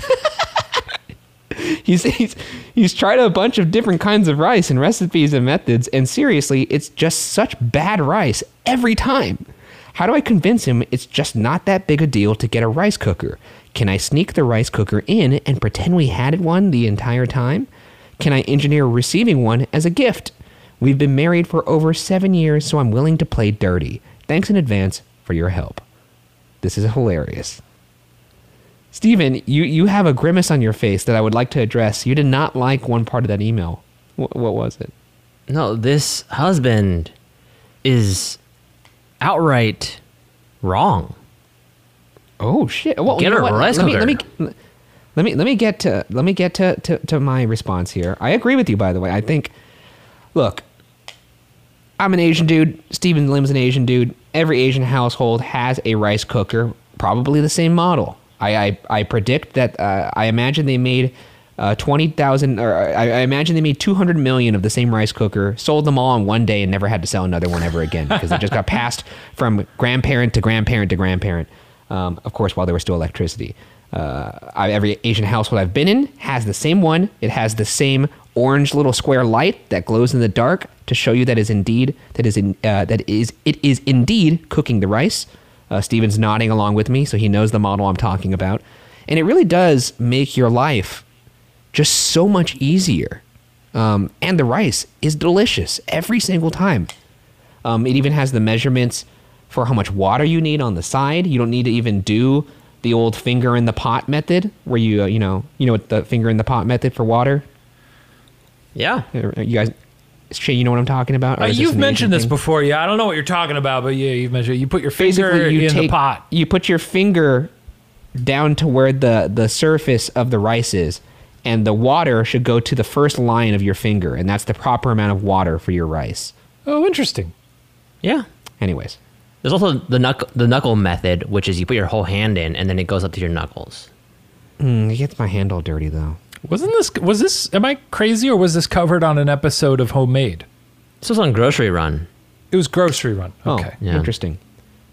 Speaker 3: He's, he's he's tried a bunch of different kinds of rice and recipes and methods, and seriously, it's just such bad rice every time. How do I convince him it's just not that big a deal to get a rice cooker? Can I sneak the rice cooker in and pretend we had one the entire time? Can I engineer receiving one as a gift? We've been married for over seven years, so I'm willing to play dirty. Thanks in advance for your help. This is hilarious. Steven, you, you have a grimace on your face that I would like to address. You did not like one part of that email. What, what was it?
Speaker 2: No, this husband is outright wrong.
Speaker 3: Oh shit! Well,
Speaker 2: Get
Speaker 3: you know
Speaker 2: a
Speaker 3: what?
Speaker 2: rice
Speaker 3: let me, let me
Speaker 2: cooker.
Speaker 3: let me let me get to let me get to, to, to my response here. I agree with you, by the way. I think, look, I'm an Asian dude. Steven Lim's an Asian dude. Every Asian household has a rice cooker, probably the same model. I I, I predict that. Uh, I imagine they made uh, twenty thousand, or I, I imagine they made two hundred million of the same rice cooker, sold them all in one day, and never had to sell another one ever again because it just got passed from grandparent to grandparent to grandparent. Um, of course, while there was still electricity. Uh, I, every Asian household I've been in has the same one. It has the same orange little square light that glows in the dark to show you that is indeed that is in, uh, that is it is indeed cooking the rice. Uh, Steven's nodding along with me, so he knows the model I'm talking about, and it really does make your life just so much easier. Um, and the rice is delicious every single time. Um, it even has the measurements for how much water you need on the side. You don't need to even do the old finger in the pot method, where you uh, you know you know what the finger in the pot method for water.
Speaker 2: Yeah.
Speaker 3: Uh, You guys, Shay, you know what I'm talking about? Or
Speaker 1: Uh,
Speaker 3: is this
Speaker 1: you've
Speaker 3: an
Speaker 1: mentioned
Speaker 3: Asian
Speaker 1: this
Speaker 3: thing?
Speaker 1: before. Yeah, I don't know what you're talking about, but yeah, you've mentioned. You put your finger
Speaker 3: Basically, you
Speaker 1: in
Speaker 3: take
Speaker 1: the pot.
Speaker 3: you put your finger down to where the the surface of the rice is, and the water should go to the first line of your finger, and that's the proper amount of water for your rice.
Speaker 1: Oh, interesting.
Speaker 2: Yeah.
Speaker 3: Anyways,
Speaker 2: There's also the knuckle, the knuckle method, which is you put your whole hand in and then it goes up to your knuckles.
Speaker 3: mm, it gets my hand all dirty though.
Speaker 1: Wasn't this? Was this? Am I crazy, or was this covered on an episode of Homemade?
Speaker 2: This was on Grocery Run.
Speaker 1: It was Grocery Run.
Speaker 3: Oh,
Speaker 1: Okay.
Speaker 2: Yeah.
Speaker 3: interesting.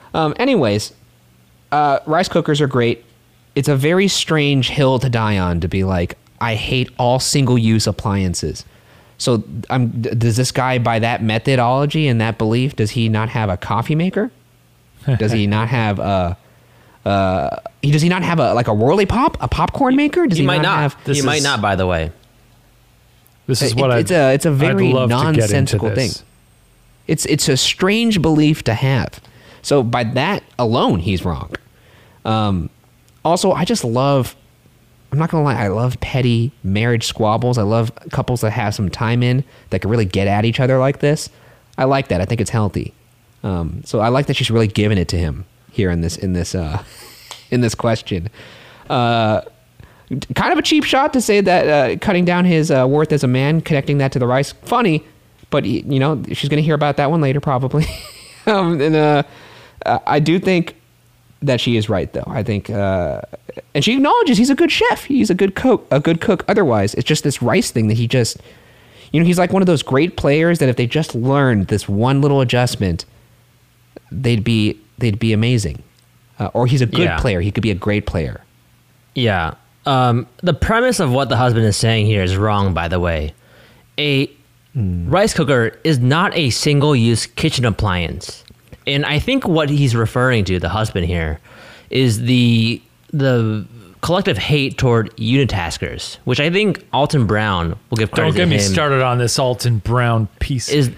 Speaker 3: Um, anyways, uh, rice cookers are great. It's a very strange hill to die on to be like, I hate all single-use appliances. So um, d- does this guy, by that methodology and that belief, does he not have a coffee maker? Does he not have a... Uh, he does he not have a like a whirly pop, a popcorn maker? Does
Speaker 2: He
Speaker 3: he,
Speaker 2: might not.
Speaker 3: have?
Speaker 1: This
Speaker 2: He might
Speaker 1: is-
Speaker 2: not, by the way.
Speaker 1: This is
Speaker 3: It-
Speaker 1: what I.
Speaker 3: it's a it's a very
Speaker 1: I'd love to get into
Speaker 3: nonsensical thing.
Speaker 1: this.
Speaker 3: It's it's a strange belief to have. So by that alone, he's wrong. Um, also, I just love. I'm not gonna lie. I love petty marriage squabbles. I love couples that have some time in that can really get at each other like this. I like that. I think it's healthy. Um, so I like that she's really giving it to him here in this in this uh, in this question. Uh, kind of a cheap shot to say that uh, cutting down his uh, worth as a man, connecting that to the rice, funny, but y- you know she's gonna hear about that one later probably. um, and uh, uh, I do think that she is right though. I think, uh, and she acknowledges he's a good chef. He's a good cook. A good cook. Otherwise, it's just this rice thing that he just, you know, he's like one of those great players that if they just learned this one little adjustment, they'd be they'd be amazing. Uh, or he's a good
Speaker 2: Yeah.
Speaker 3: player. He could be a great player.
Speaker 2: Yeah. Um, the premise of what the husband is saying here is wrong, by the way. A rice cooker is not a single-use kitchen appliance. And I think what he's referring to, the husband here, is the the collective hate toward unitaskers, which I think Alton Brown will give credit
Speaker 1: Don't get
Speaker 2: to
Speaker 1: me
Speaker 2: him,
Speaker 1: started on this Alton Brown piece.
Speaker 2: is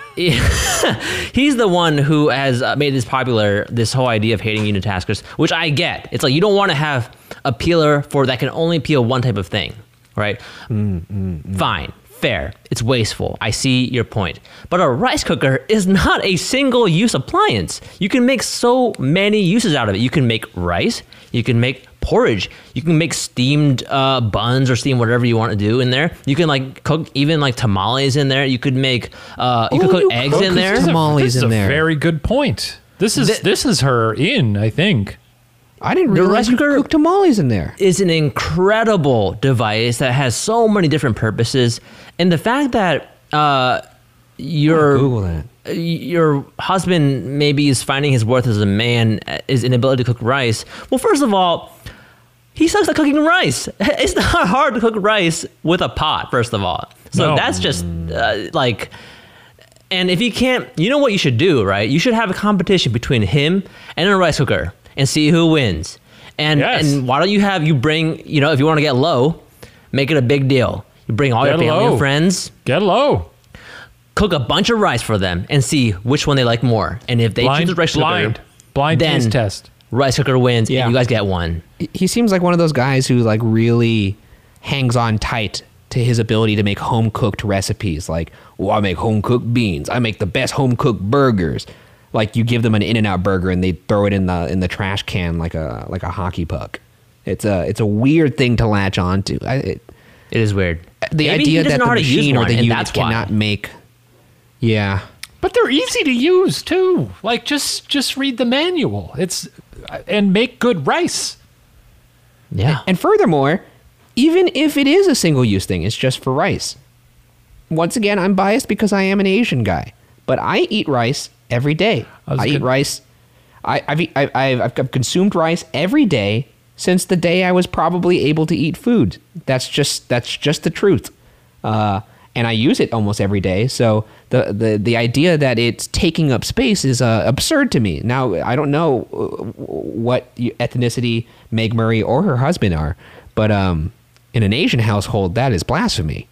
Speaker 2: he's the one who has uh, made this popular, this whole idea of hating unitaskers, which I get. It's like you don't want to have a peeler for that can only peel one type of thing, right?
Speaker 3: Mm, mm, mm.
Speaker 2: Fine, fair. It's wasteful. I see your point. But a rice cooker is not a single-use appliance. You can make so many uses out of it. You can make rice. You can make porridge. You can make steamed uh, buns or steam whatever you want to do in there. You can like cook even like tamales in there. You could make uh, you
Speaker 3: Oh,
Speaker 2: could cook
Speaker 3: you
Speaker 2: eggs
Speaker 3: cook
Speaker 2: in there.
Speaker 3: some- tamales
Speaker 1: this is
Speaker 3: in
Speaker 1: a
Speaker 3: there.
Speaker 1: very good point. This is
Speaker 2: Th-
Speaker 1: this is her in, I think.
Speaker 3: I didn't
Speaker 2: The
Speaker 3: realize
Speaker 2: rice
Speaker 3: you could
Speaker 2: cooker-
Speaker 3: cook tamales in there.
Speaker 2: Is an incredible device that has so many different purposes, and the fact that uh, your
Speaker 3: Google that.
Speaker 2: your husband maybe is finding his worth as a man, his inability to cook rice. Well, first of all, he sucks at cooking rice. It's not hard to cook rice with a pot. First of all, so
Speaker 1: No.
Speaker 2: that's just uh, like. And if you can't, you know what you should do, right? You should have a competition between him and a rice cooker and see who wins. And
Speaker 1: Yes.
Speaker 2: and why don't you have you bring, you know, if you want to get low, make it a big deal. You bring all your
Speaker 1: Get
Speaker 2: family
Speaker 1: low.
Speaker 2: and friends,
Speaker 1: Get low.
Speaker 2: cook a bunch of rice for them, and see which one they like more. And if they
Speaker 1: Blind,
Speaker 2: choose the rice
Speaker 1: blind,
Speaker 2: cooker,
Speaker 1: blind
Speaker 2: then
Speaker 1: taste test.
Speaker 2: rice cooker wins,
Speaker 3: Yeah.
Speaker 2: and you guys get one.
Speaker 3: He seems like one of those guys who like really hangs on tight to his ability to make home cooked recipes. Like, oh, I make home cooked beans. I make the best home cooked burgers. Like you give them an In-N-Out burger and they throw it in the in the trash can like a like a hockey puck. It's a it's a weird thing to latch onto. I, it,
Speaker 2: It is weird.
Speaker 3: the
Speaker 2: Maybe he
Speaker 3: idea
Speaker 2: doesn't
Speaker 3: that
Speaker 2: know
Speaker 3: the
Speaker 2: how to use
Speaker 3: machine or
Speaker 2: one,
Speaker 3: the
Speaker 2: and
Speaker 3: unit
Speaker 2: that's why.
Speaker 3: cannot make. Yeah.
Speaker 1: But they're easy to use too. Like just just read the manual. It's and make good rice.
Speaker 2: Yeah.
Speaker 3: And furthermore, even if it is a single use thing, it's just for rice. Once again, I'm biased because I am an Asian guy, but I eat rice every day.
Speaker 1: I was
Speaker 3: I, eat
Speaker 1: gonna-
Speaker 3: rice. I, I've, eat, I, I've, I've consumed rice every day since the day I was probably able to eat food. That's just that's just the truth. Uh, and I use it almost every day. So the, the, the idea that it's taking up space is uh, absurd to me. Now, I don't know uh, what ethnicity Meg Murray or her husband are, but um, in an Asian household, that is blasphemy.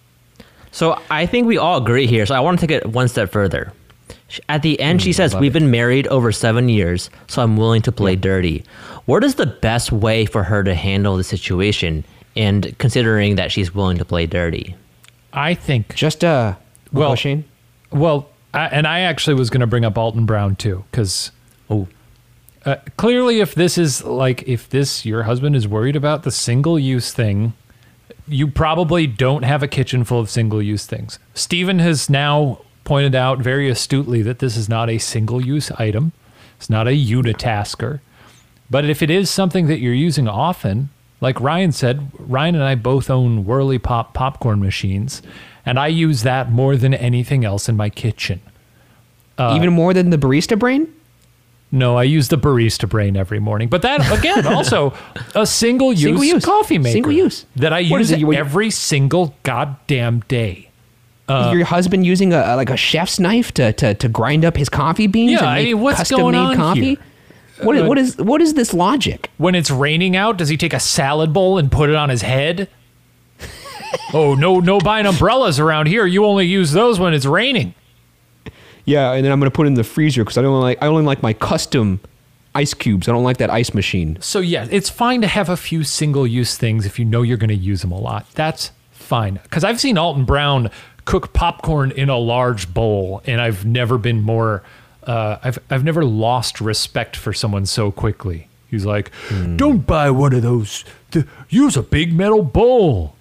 Speaker 2: So I think we all agree here. So I want to take it one step further. At the end, she says,
Speaker 3: love
Speaker 2: we've
Speaker 3: it.
Speaker 2: been married over seven years, so I'm willing to play dirty. What is the best way for her to handle the situation, and considering that she's willing to play dirty?
Speaker 1: I think
Speaker 3: Just uh,
Speaker 1: Well-
Speaker 3: well, Shane.
Speaker 1: well, I, and I actually was going to bring up Alton Brown too, because
Speaker 2: Oh,
Speaker 1: uh, clearly, if this is like, if this, your husband is worried about the single use thing, you probably don't have a kitchen full of single use things. Stephen has now pointed out very astutely that this is not a single use item. It's not a unitasker. But if it is something that you're using often, like Ryan said, Ryan and I both own Whirly Pop popcorn machines, and I use that more than anything else in my kitchen.
Speaker 3: Even more than the barista brain?
Speaker 1: No, I use the barista brain every morning. But that, again, also a single-use
Speaker 3: Single use.
Speaker 1: coffee maker.
Speaker 3: Single use.
Speaker 1: That I
Speaker 3: What
Speaker 1: use
Speaker 3: is it? You-
Speaker 1: every single goddamn day. Uh,
Speaker 3: Your husband using a like a chef's knife to to, to grind up his coffee beans
Speaker 1: Yeah,
Speaker 3: and
Speaker 1: I
Speaker 3: make
Speaker 1: mean, what's
Speaker 3: custom
Speaker 1: going
Speaker 3: made
Speaker 1: on
Speaker 3: coffee?
Speaker 1: here?
Speaker 3: What is,
Speaker 1: Uh,
Speaker 3: what is what is this logic?
Speaker 1: When it's raining out, does he take a salad bowl and put it on his head? Oh, no, no buying umbrellas around here. You only use those when it's raining.
Speaker 3: Yeah, and then I'm gonna put it in the freezer because I don't like I only like my custom ice cubes. I don't like that ice machine.
Speaker 1: So yeah, it's fine to have a few single-use things if you know you're going to use them a lot. That's fine. Because I've seen Alton Brown cook popcorn in a large bowl, and I've never been more. Uh, I've I've never lost respect for someone so quickly. He's like, "Don't buy one of those. Th- use a big metal bowl."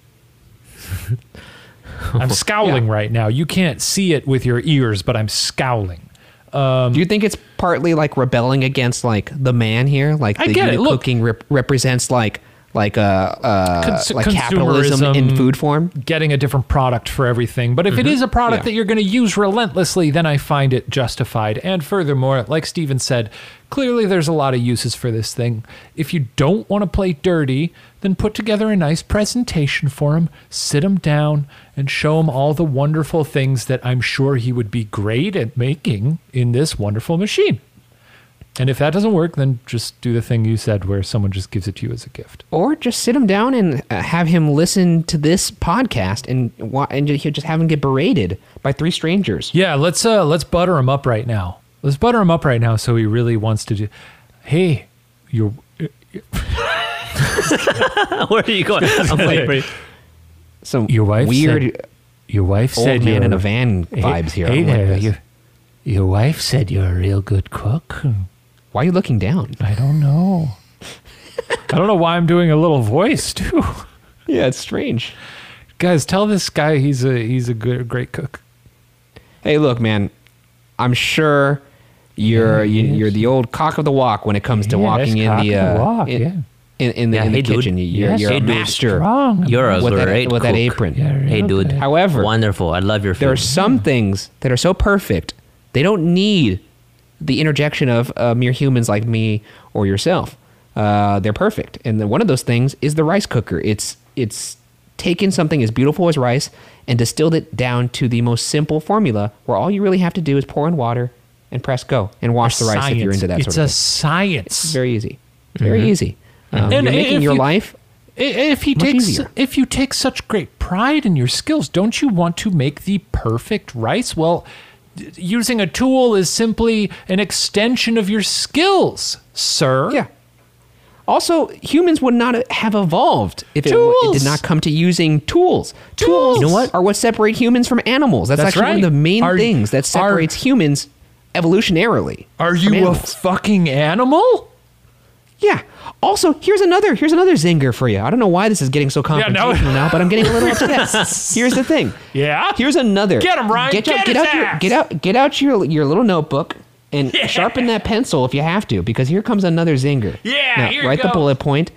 Speaker 1: I'm scowling
Speaker 3: Yeah.
Speaker 1: right now. You can't see it with your ears, but I'm scowling.
Speaker 3: Do you think it's partly like rebelling against like the man here? Like
Speaker 1: I
Speaker 3: the
Speaker 1: get it.
Speaker 3: unit
Speaker 1: Look.
Speaker 3: cooking rep- represents like like uh, uh
Speaker 1: Cons-
Speaker 3: like capitalism in
Speaker 1: consumerism,
Speaker 3: food form.
Speaker 1: getting a different product for everything. But if it is a product
Speaker 3: Yeah.
Speaker 1: that you're going to use relentlessly, then I find it justified. And furthermore, like Steven said, clearly there's a lot of uses for this thing. If you don't want to play dirty, then put together a nice presentation for him, sit him down, and show him all the wonderful things that I'm sure he would be great at making in this wonderful machine. And if that doesn't work, then just do the thing you said where someone just gives it to you as a gift.
Speaker 3: Or just sit him down and uh, have him listen to this podcast and wa- and ju- just have him get berated by three strangers.
Speaker 1: Yeah, let's uh let's butter him up right now. Let's butter him up right now so he really wants to do. Hey, you're
Speaker 2: Where are you going? I'm waiting for you.
Speaker 3: Some
Speaker 1: Your wife
Speaker 3: weird
Speaker 1: said- your wife
Speaker 3: old
Speaker 1: said
Speaker 3: man
Speaker 1: you're
Speaker 3: in a van vibes here. I
Speaker 1: Hey
Speaker 3: don't like
Speaker 1: there,
Speaker 3: this.
Speaker 1: your, your wife said you're a real good cook.
Speaker 3: Why are you looking down?
Speaker 1: I don't know. I don't know why I'm doing a little voice too.
Speaker 3: Yeah, it's strange.
Speaker 1: Guys, tell this guy he's a he's a good great cook.
Speaker 3: Hey, look, man. I'm sure you're you,
Speaker 1: yes.
Speaker 3: you're the old cock of the walk when it comes to
Speaker 1: Yes,
Speaker 3: walking in
Speaker 1: cock
Speaker 3: the,
Speaker 1: of the
Speaker 3: uh,
Speaker 1: walk,
Speaker 3: in,
Speaker 1: yeah.
Speaker 3: in, in the,
Speaker 2: Yeah,
Speaker 3: in the
Speaker 2: hey, dude.
Speaker 3: kitchen. You're,
Speaker 1: Yes,
Speaker 3: you're
Speaker 2: hey,
Speaker 3: a
Speaker 2: dude.
Speaker 3: master
Speaker 1: Strong.
Speaker 2: You're a
Speaker 3: with that
Speaker 2: great
Speaker 3: with that
Speaker 2: cook.
Speaker 3: apron.
Speaker 1: Yeah,
Speaker 2: Hey,
Speaker 1: real
Speaker 2: dude.
Speaker 1: good.
Speaker 3: However,
Speaker 2: Wonderful. I love your food.
Speaker 3: there are some things that are so perfect they don't need the interjection of uh, mere humans like me or yourself. Uh, they're perfect, and the, one of those things is the rice cooker. It's it's taken something as beautiful as rice and distilled it down to the most simple formula, where all you really have to do is pour in water and press go and wash the rice if you're into that
Speaker 1: it's
Speaker 3: sort of
Speaker 1: a
Speaker 3: thing.
Speaker 1: science.
Speaker 3: It's very easy, very easy. Um,
Speaker 1: And
Speaker 3: you're making
Speaker 1: if
Speaker 3: your
Speaker 1: you-
Speaker 3: life.
Speaker 1: I- If he
Speaker 3: Much
Speaker 1: takes,
Speaker 3: easier.
Speaker 1: if you take such great pride in your skills, don't you want to make the perfect rice? Well, d- using a tool is simply an extension of your skills, sir.
Speaker 3: Yeah. Also, humans would not have evolved if it, it
Speaker 1: Tools.
Speaker 3: did not come to using tools.
Speaker 1: Tools.
Speaker 3: Tools
Speaker 1: You know what?
Speaker 3: are what separate humans from animals. That's,
Speaker 1: That's
Speaker 3: actually one of
Speaker 1: right.
Speaker 3: the main
Speaker 1: Are-
Speaker 3: things that
Speaker 1: are-
Speaker 3: separates humans evolutionarily.
Speaker 1: Are
Speaker 3: from
Speaker 1: you a
Speaker 3: animals.
Speaker 1: fucking animal?
Speaker 3: Yeah. Also, here's another here's another zinger for you. I don't know why this is getting so
Speaker 1: Yeah, no.
Speaker 3: confrontational now, but I'm getting a little upset. Here's the thing.
Speaker 1: Yeah.
Speaker 3: Here's another.
Speaker 1: Get him, Ryan.
Speaker 3: Get,
Speaker 1: Get
Speaker 3: out, get
Speaker 1: his
Speaker 3: out your
Speaker 1: ass.
Speaker 3: get out get out your your little notebook and sharpen that pencil if you have to, because here comes another zinger.
Speaker 1: Yeah,
Speaker 3: Now,
Speaker 1: here it
Speaker 3: write the
Speaker 1: goes.
Speaker 3: bullet point.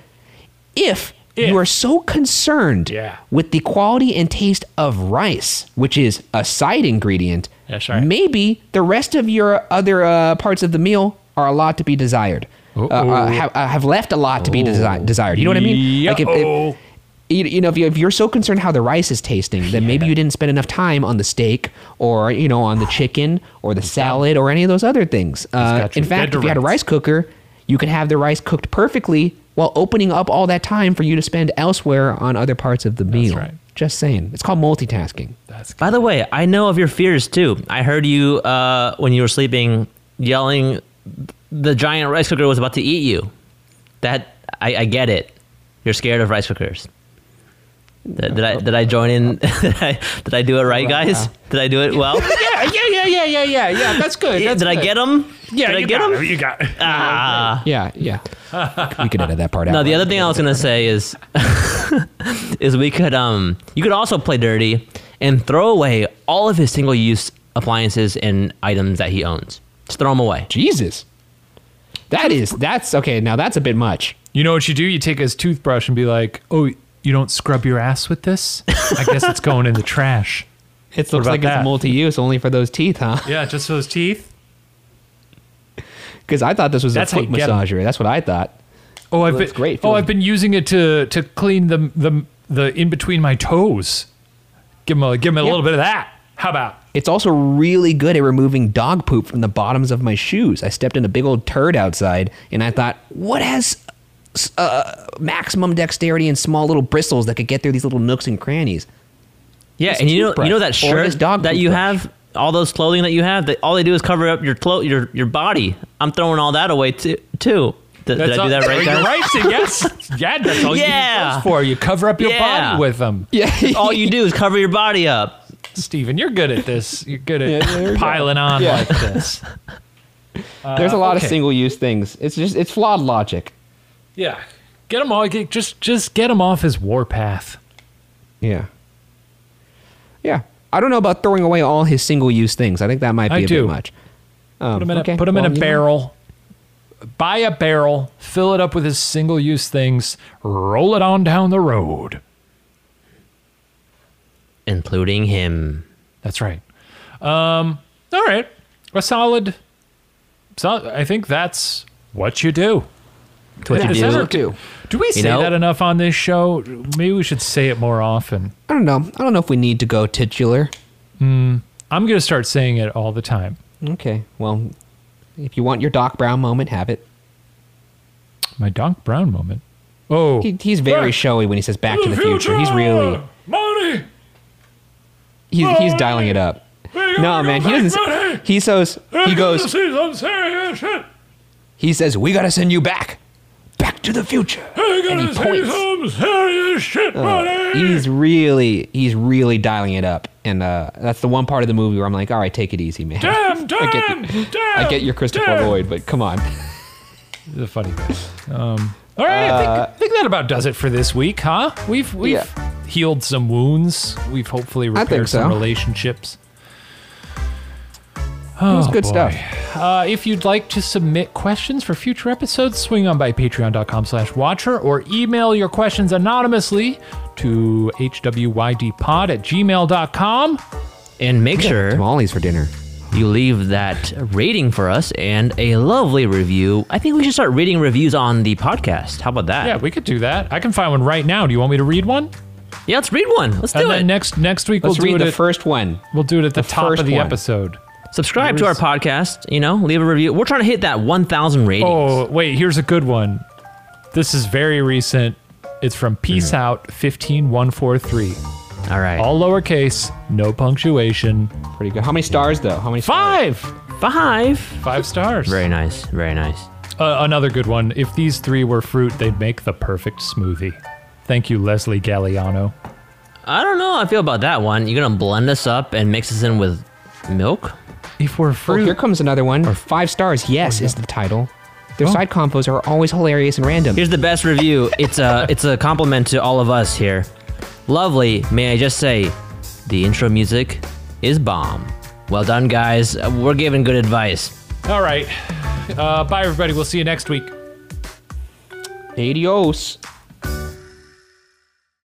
Speaker 3: If,
Speaker 1: If.
Speaker 3: you are so concerned
Speaker 1: Yeah.
Speaker 3: with the quality and taste of rice, which is a side ingredient,
Speaker 1: That's right.
Speaker 3: maybe the rest of your other uh, parts of the meal are a lot to be desired. Uh,
Speaker 1: Uh-oh.
Speaker 3: uh, have, uh, have left a lot to be desi- desired. You know what I mean? Like if,
Speaker 1: Uh-oh.
Speaker 3: if you, you know if, you, if you're so concerned how the rice is tasting, then maybe you didn't spend enough time on the steak or you know on the chicken or the salad or any of those other things. Uh,
Speaker 1: got you
Speaker 3: in fact,
Speaker 1: dead to
Speaker 3: if you had a
Speaker 1: rights.
Speaker 3: rice cooker, you could have the rice cooked perfectly while opening up all that time for you to spend elsewhere on other parts of the meal.
Speaker 1: right.
Speaker 3: Just saying. It's called multitasking.
Speaker 1: That's
Speaker 2: By the way, I know of your fears too. I heard you uh, when you were sleeping yelling the giant rice cooker was about to eat you. That I, I get it. You're scared of rice cookers. Did, did I did I join in? did, I, did I do it right, guys? Did I do it well?
Speaker 1: yeah, yeah, yeah, yeah, yeah, yeah, yeah. That's good.
Speaker 2: Yeah,
Speaker 1: That's
Speaker 2: did I
Speaker 1: good.
Speaker 2: get them?
Speaker 1: Yeah,
Speaker 2: did I
Speaker 1: you
Speaker 2: get
Speaker 1: got
Speaker 2: them?
Speaker 1: it. You got it.
Speaker 2: Ah.
Speaker 3: Yeah, yeah. We could edit that part out.
Speaker 2: No, the
Speaker 3: right?
Speaker 2: other thing I was gonna say is, is we could um, you could also play dirty and throw away all of his single-use appliances and items that he owns. Just throw them away.
Speaker 3: Jesus. That is, that's, okay, now that's a bit much.
Speaker 1: You know what you do? You take his toothbrush and be like, "Oh, you don't scrub your ass with this? I guess it's going in the trash."
Speaker 3: It
Speaker 1: What
Speaker 3: looks
Speaker 1: about
Speaker 3: like
Speaker 1: that?
Speaker 3: it's multi-use only for those teeth, huh?
Speaker 1: Yeah, just those teeth.
Speaker 3: Because I thought this was
Speaker 1: That's
Speaker 3: a
Speaker 1: how
Speaker 3: foot
Speaker 1: you get 'em.
Speaker 3: massager. That's what I thought.
Speaker 1: Oh, I've
Speaker 3: Well,
Speaker 1: been
Speaker 3: it's great
Speaker 1: Oh,
Speaker 3: feeling.
Speaker 1: I've been using it to to clean the the the in between my toes. Give them a, give them a
Speaker 3: Yeah.
Speaker 1: little bit of that. How about?
Speaker 3: It's also really good at removing dog poop from the bottoms of my shoes. I stepped in a big old turd outside, and I thought, what has uh, maximum dexterity and small little bristles that could get through these little nooks and crannies?
Speaker 2: Yeah,
Speaker 3: This
Speaker 2: and you know,
Speaker 3: toothbrush
Speaker 2: you know that
Speaker 3: or this
Speaker 2: shirt
Speaker 3: dog
Speaker 2: that you
Speaker 3: toothbrush.
Speaker 2: have, all those clothing that you have, that all they do is cover up your clo- your your body. I'm throwing all that away too. too. Did, did I do
Speaker 1: all-
Speaker 2: that right,
Speaker 1: You're
Speaker 2: guys?
Speaker 1: right. So yes. Yeah, that's all
Speaker 2: Yeah.
Speaker 1: you use those for. You cover up your
Speaker 2: Yeah.
Speaker 1: body with them.
Speaker 3: Yeah.
Speaker 2: All you do is cover your body up.
Speaker 1: Steven, you're good at this. You're good at
Speaker 3: Yeah, there we go.
Speaker 1: piling on
Speaker 3: Yeah.
Speaker 1: like this.
Speaker 3: There's a lot
Speaker 1: okay.
Speaker 3: of single-use things. It's just it's flawed logic.
Speaker 1: Yeah. Get him all. Get, just just get him off his warpath.
Speaker 3: Yeah. Yeah. I don't know about throwing away all his single-use things. I think that might be
Speaker 1: I
Speaker 3: a
Speaker 1: do.
Speaker 3: bit much. Um,
Speaker 1: Put him in
Speaker 3: okay.
Speaker 1: a put him
Speaker 3: well,
Speaker 1: in a
Speaker 3: you know,
Speaker 1: barrel. Buy a barrel. Fill it up with his single-use things. Roll it on down the road.
Speaker 2: Including him.
Speaker 1: That's right. Um. All right. A solid. So I think that's what you do.
Speaker 2: That's what you
Speaker 1: Is
Speaker 2: do.
Speaker 1: that our-
Speaker 3: do.
Speaker 1: Do we say
Speaker 2: know-
Speaker 1: that enough on this show? Maybe we should say it more often.
Speaker 3: I don't know. I don't know if we need to go titular.
Speaker 1: I'm going to start saying it all the time.
Speaker 3: Okay. Well, if you want your Doc Brown moment, have it.
Speaker 1: My Doc Brown moment. Oh.
Speaker 3: He, he's very showy when he says "Back to the Future." He's really
Speaker 1: Money.
Speaker 3: he's he's dialing it up. No, man, he doesn't. s- He says he goes. He says we gotta send you back, back to the future. And he points. Uh, he's really he's really dialing it up, and uh, that's the one part of the movie where I'm like, all right, take it easy, man.
Speaker 1: Damn, damn,
Speaker 3: I get,
Speaker 1: damn,
Speaker 3: I get your Christopher
Speaker 1: damn.
Speaker 3: Lloyd, but come on.
Speaker 1: He's a funny guy. Um, all right, I, think, I think that about does it for this week, huh? We've we've
Speaker 3: Yeah.
Speaker 1: healed some wounds. We've hopefully
Speaker 3: think
Speaker 1: repaired some
Speaker 3: so.
Speaker 1: relationships.
Speaker 3: It was
Speaker 1: Oh,
Speaker 3: good
Speaker 1: boy.
Speaker 3: stuff.
Speaker 1: Uh, if you'd like to submit questions for future episodes, swing on by patreon.com slash watcher or email your questions anonymously to hwydpod at gmail dot com.
Speaker 2: And make sure
Speaker 3: Tamales for dinner.
Speaker 2: you leave that rating for us and a lovely review. I think we should start reading reviews on the podcast. How about that?
Speaker 1: Yeah, we could do that. I can find one right now. Do you want me to read one?
Speaker 2: Yeah, let's read one. Let's do
Speaker 1: And
Speaker 2: it.
Speaker 1: then next next week
Speaker 3: Let's
Speaker 1: we'll do
Speaker 3: read
Speaker 1: it
Speaker 3: the
Speaker 1: at,
Speaker 3: first one.
Speaker 1: we'll do it at the,
Speaker 3: the
Speaker 1: top
Speaker 3: first
Speaker 1: of the
Speaker 3: one.
Speaker 1: episode.
Speaker 2: Subscribe to our
Speaker 1: Here's-
Speaker 2: podcast. You know, leave a review. We're trying to hit that one thousand ratings.
Speaker 1: Oh, wait, here's a good one. This is very recent. It's from Peace
Speaker 3: Mm-hmm.
Speaker 1: Out fifteen one four three.
Speaker 2: All right.
Speaker 1: All lowercase, no punctuation.
Speaker 3: Pretty good. How many stars though? How many? Stars?
Speaker 1: Five!
Speaker 2: Five.
Speaker 1: Five stars.
Speaker 2: Very nice. Very nice.
Speaker 1: Uh, another good one. If these three were fruit, they'd make the perfect smoothie. Thank you, Leslie Galliano.
Speaker 2: I don't know how I feel about that one. You're going to blend us up and mix us in with milk?
Speaker 1: If we're
Speaker 3: Oh,
Speaker 1: fruit,
Speaker 3: here comes another one. Five stars. Yes, is the title. Their
Speaker 1: Oh.
Speaker 3: side combos are always hilarious and random.
Speaker 2: Here's the best review. It's a it's a compliment to all of us here. Lovely. May I just say, the intro music is bomb. Well done, guys. Uh, We're giving good advice.
Speaker 1: all right. Uh, bye, everybody. We'll see you next week.
Speaker 3: Adios.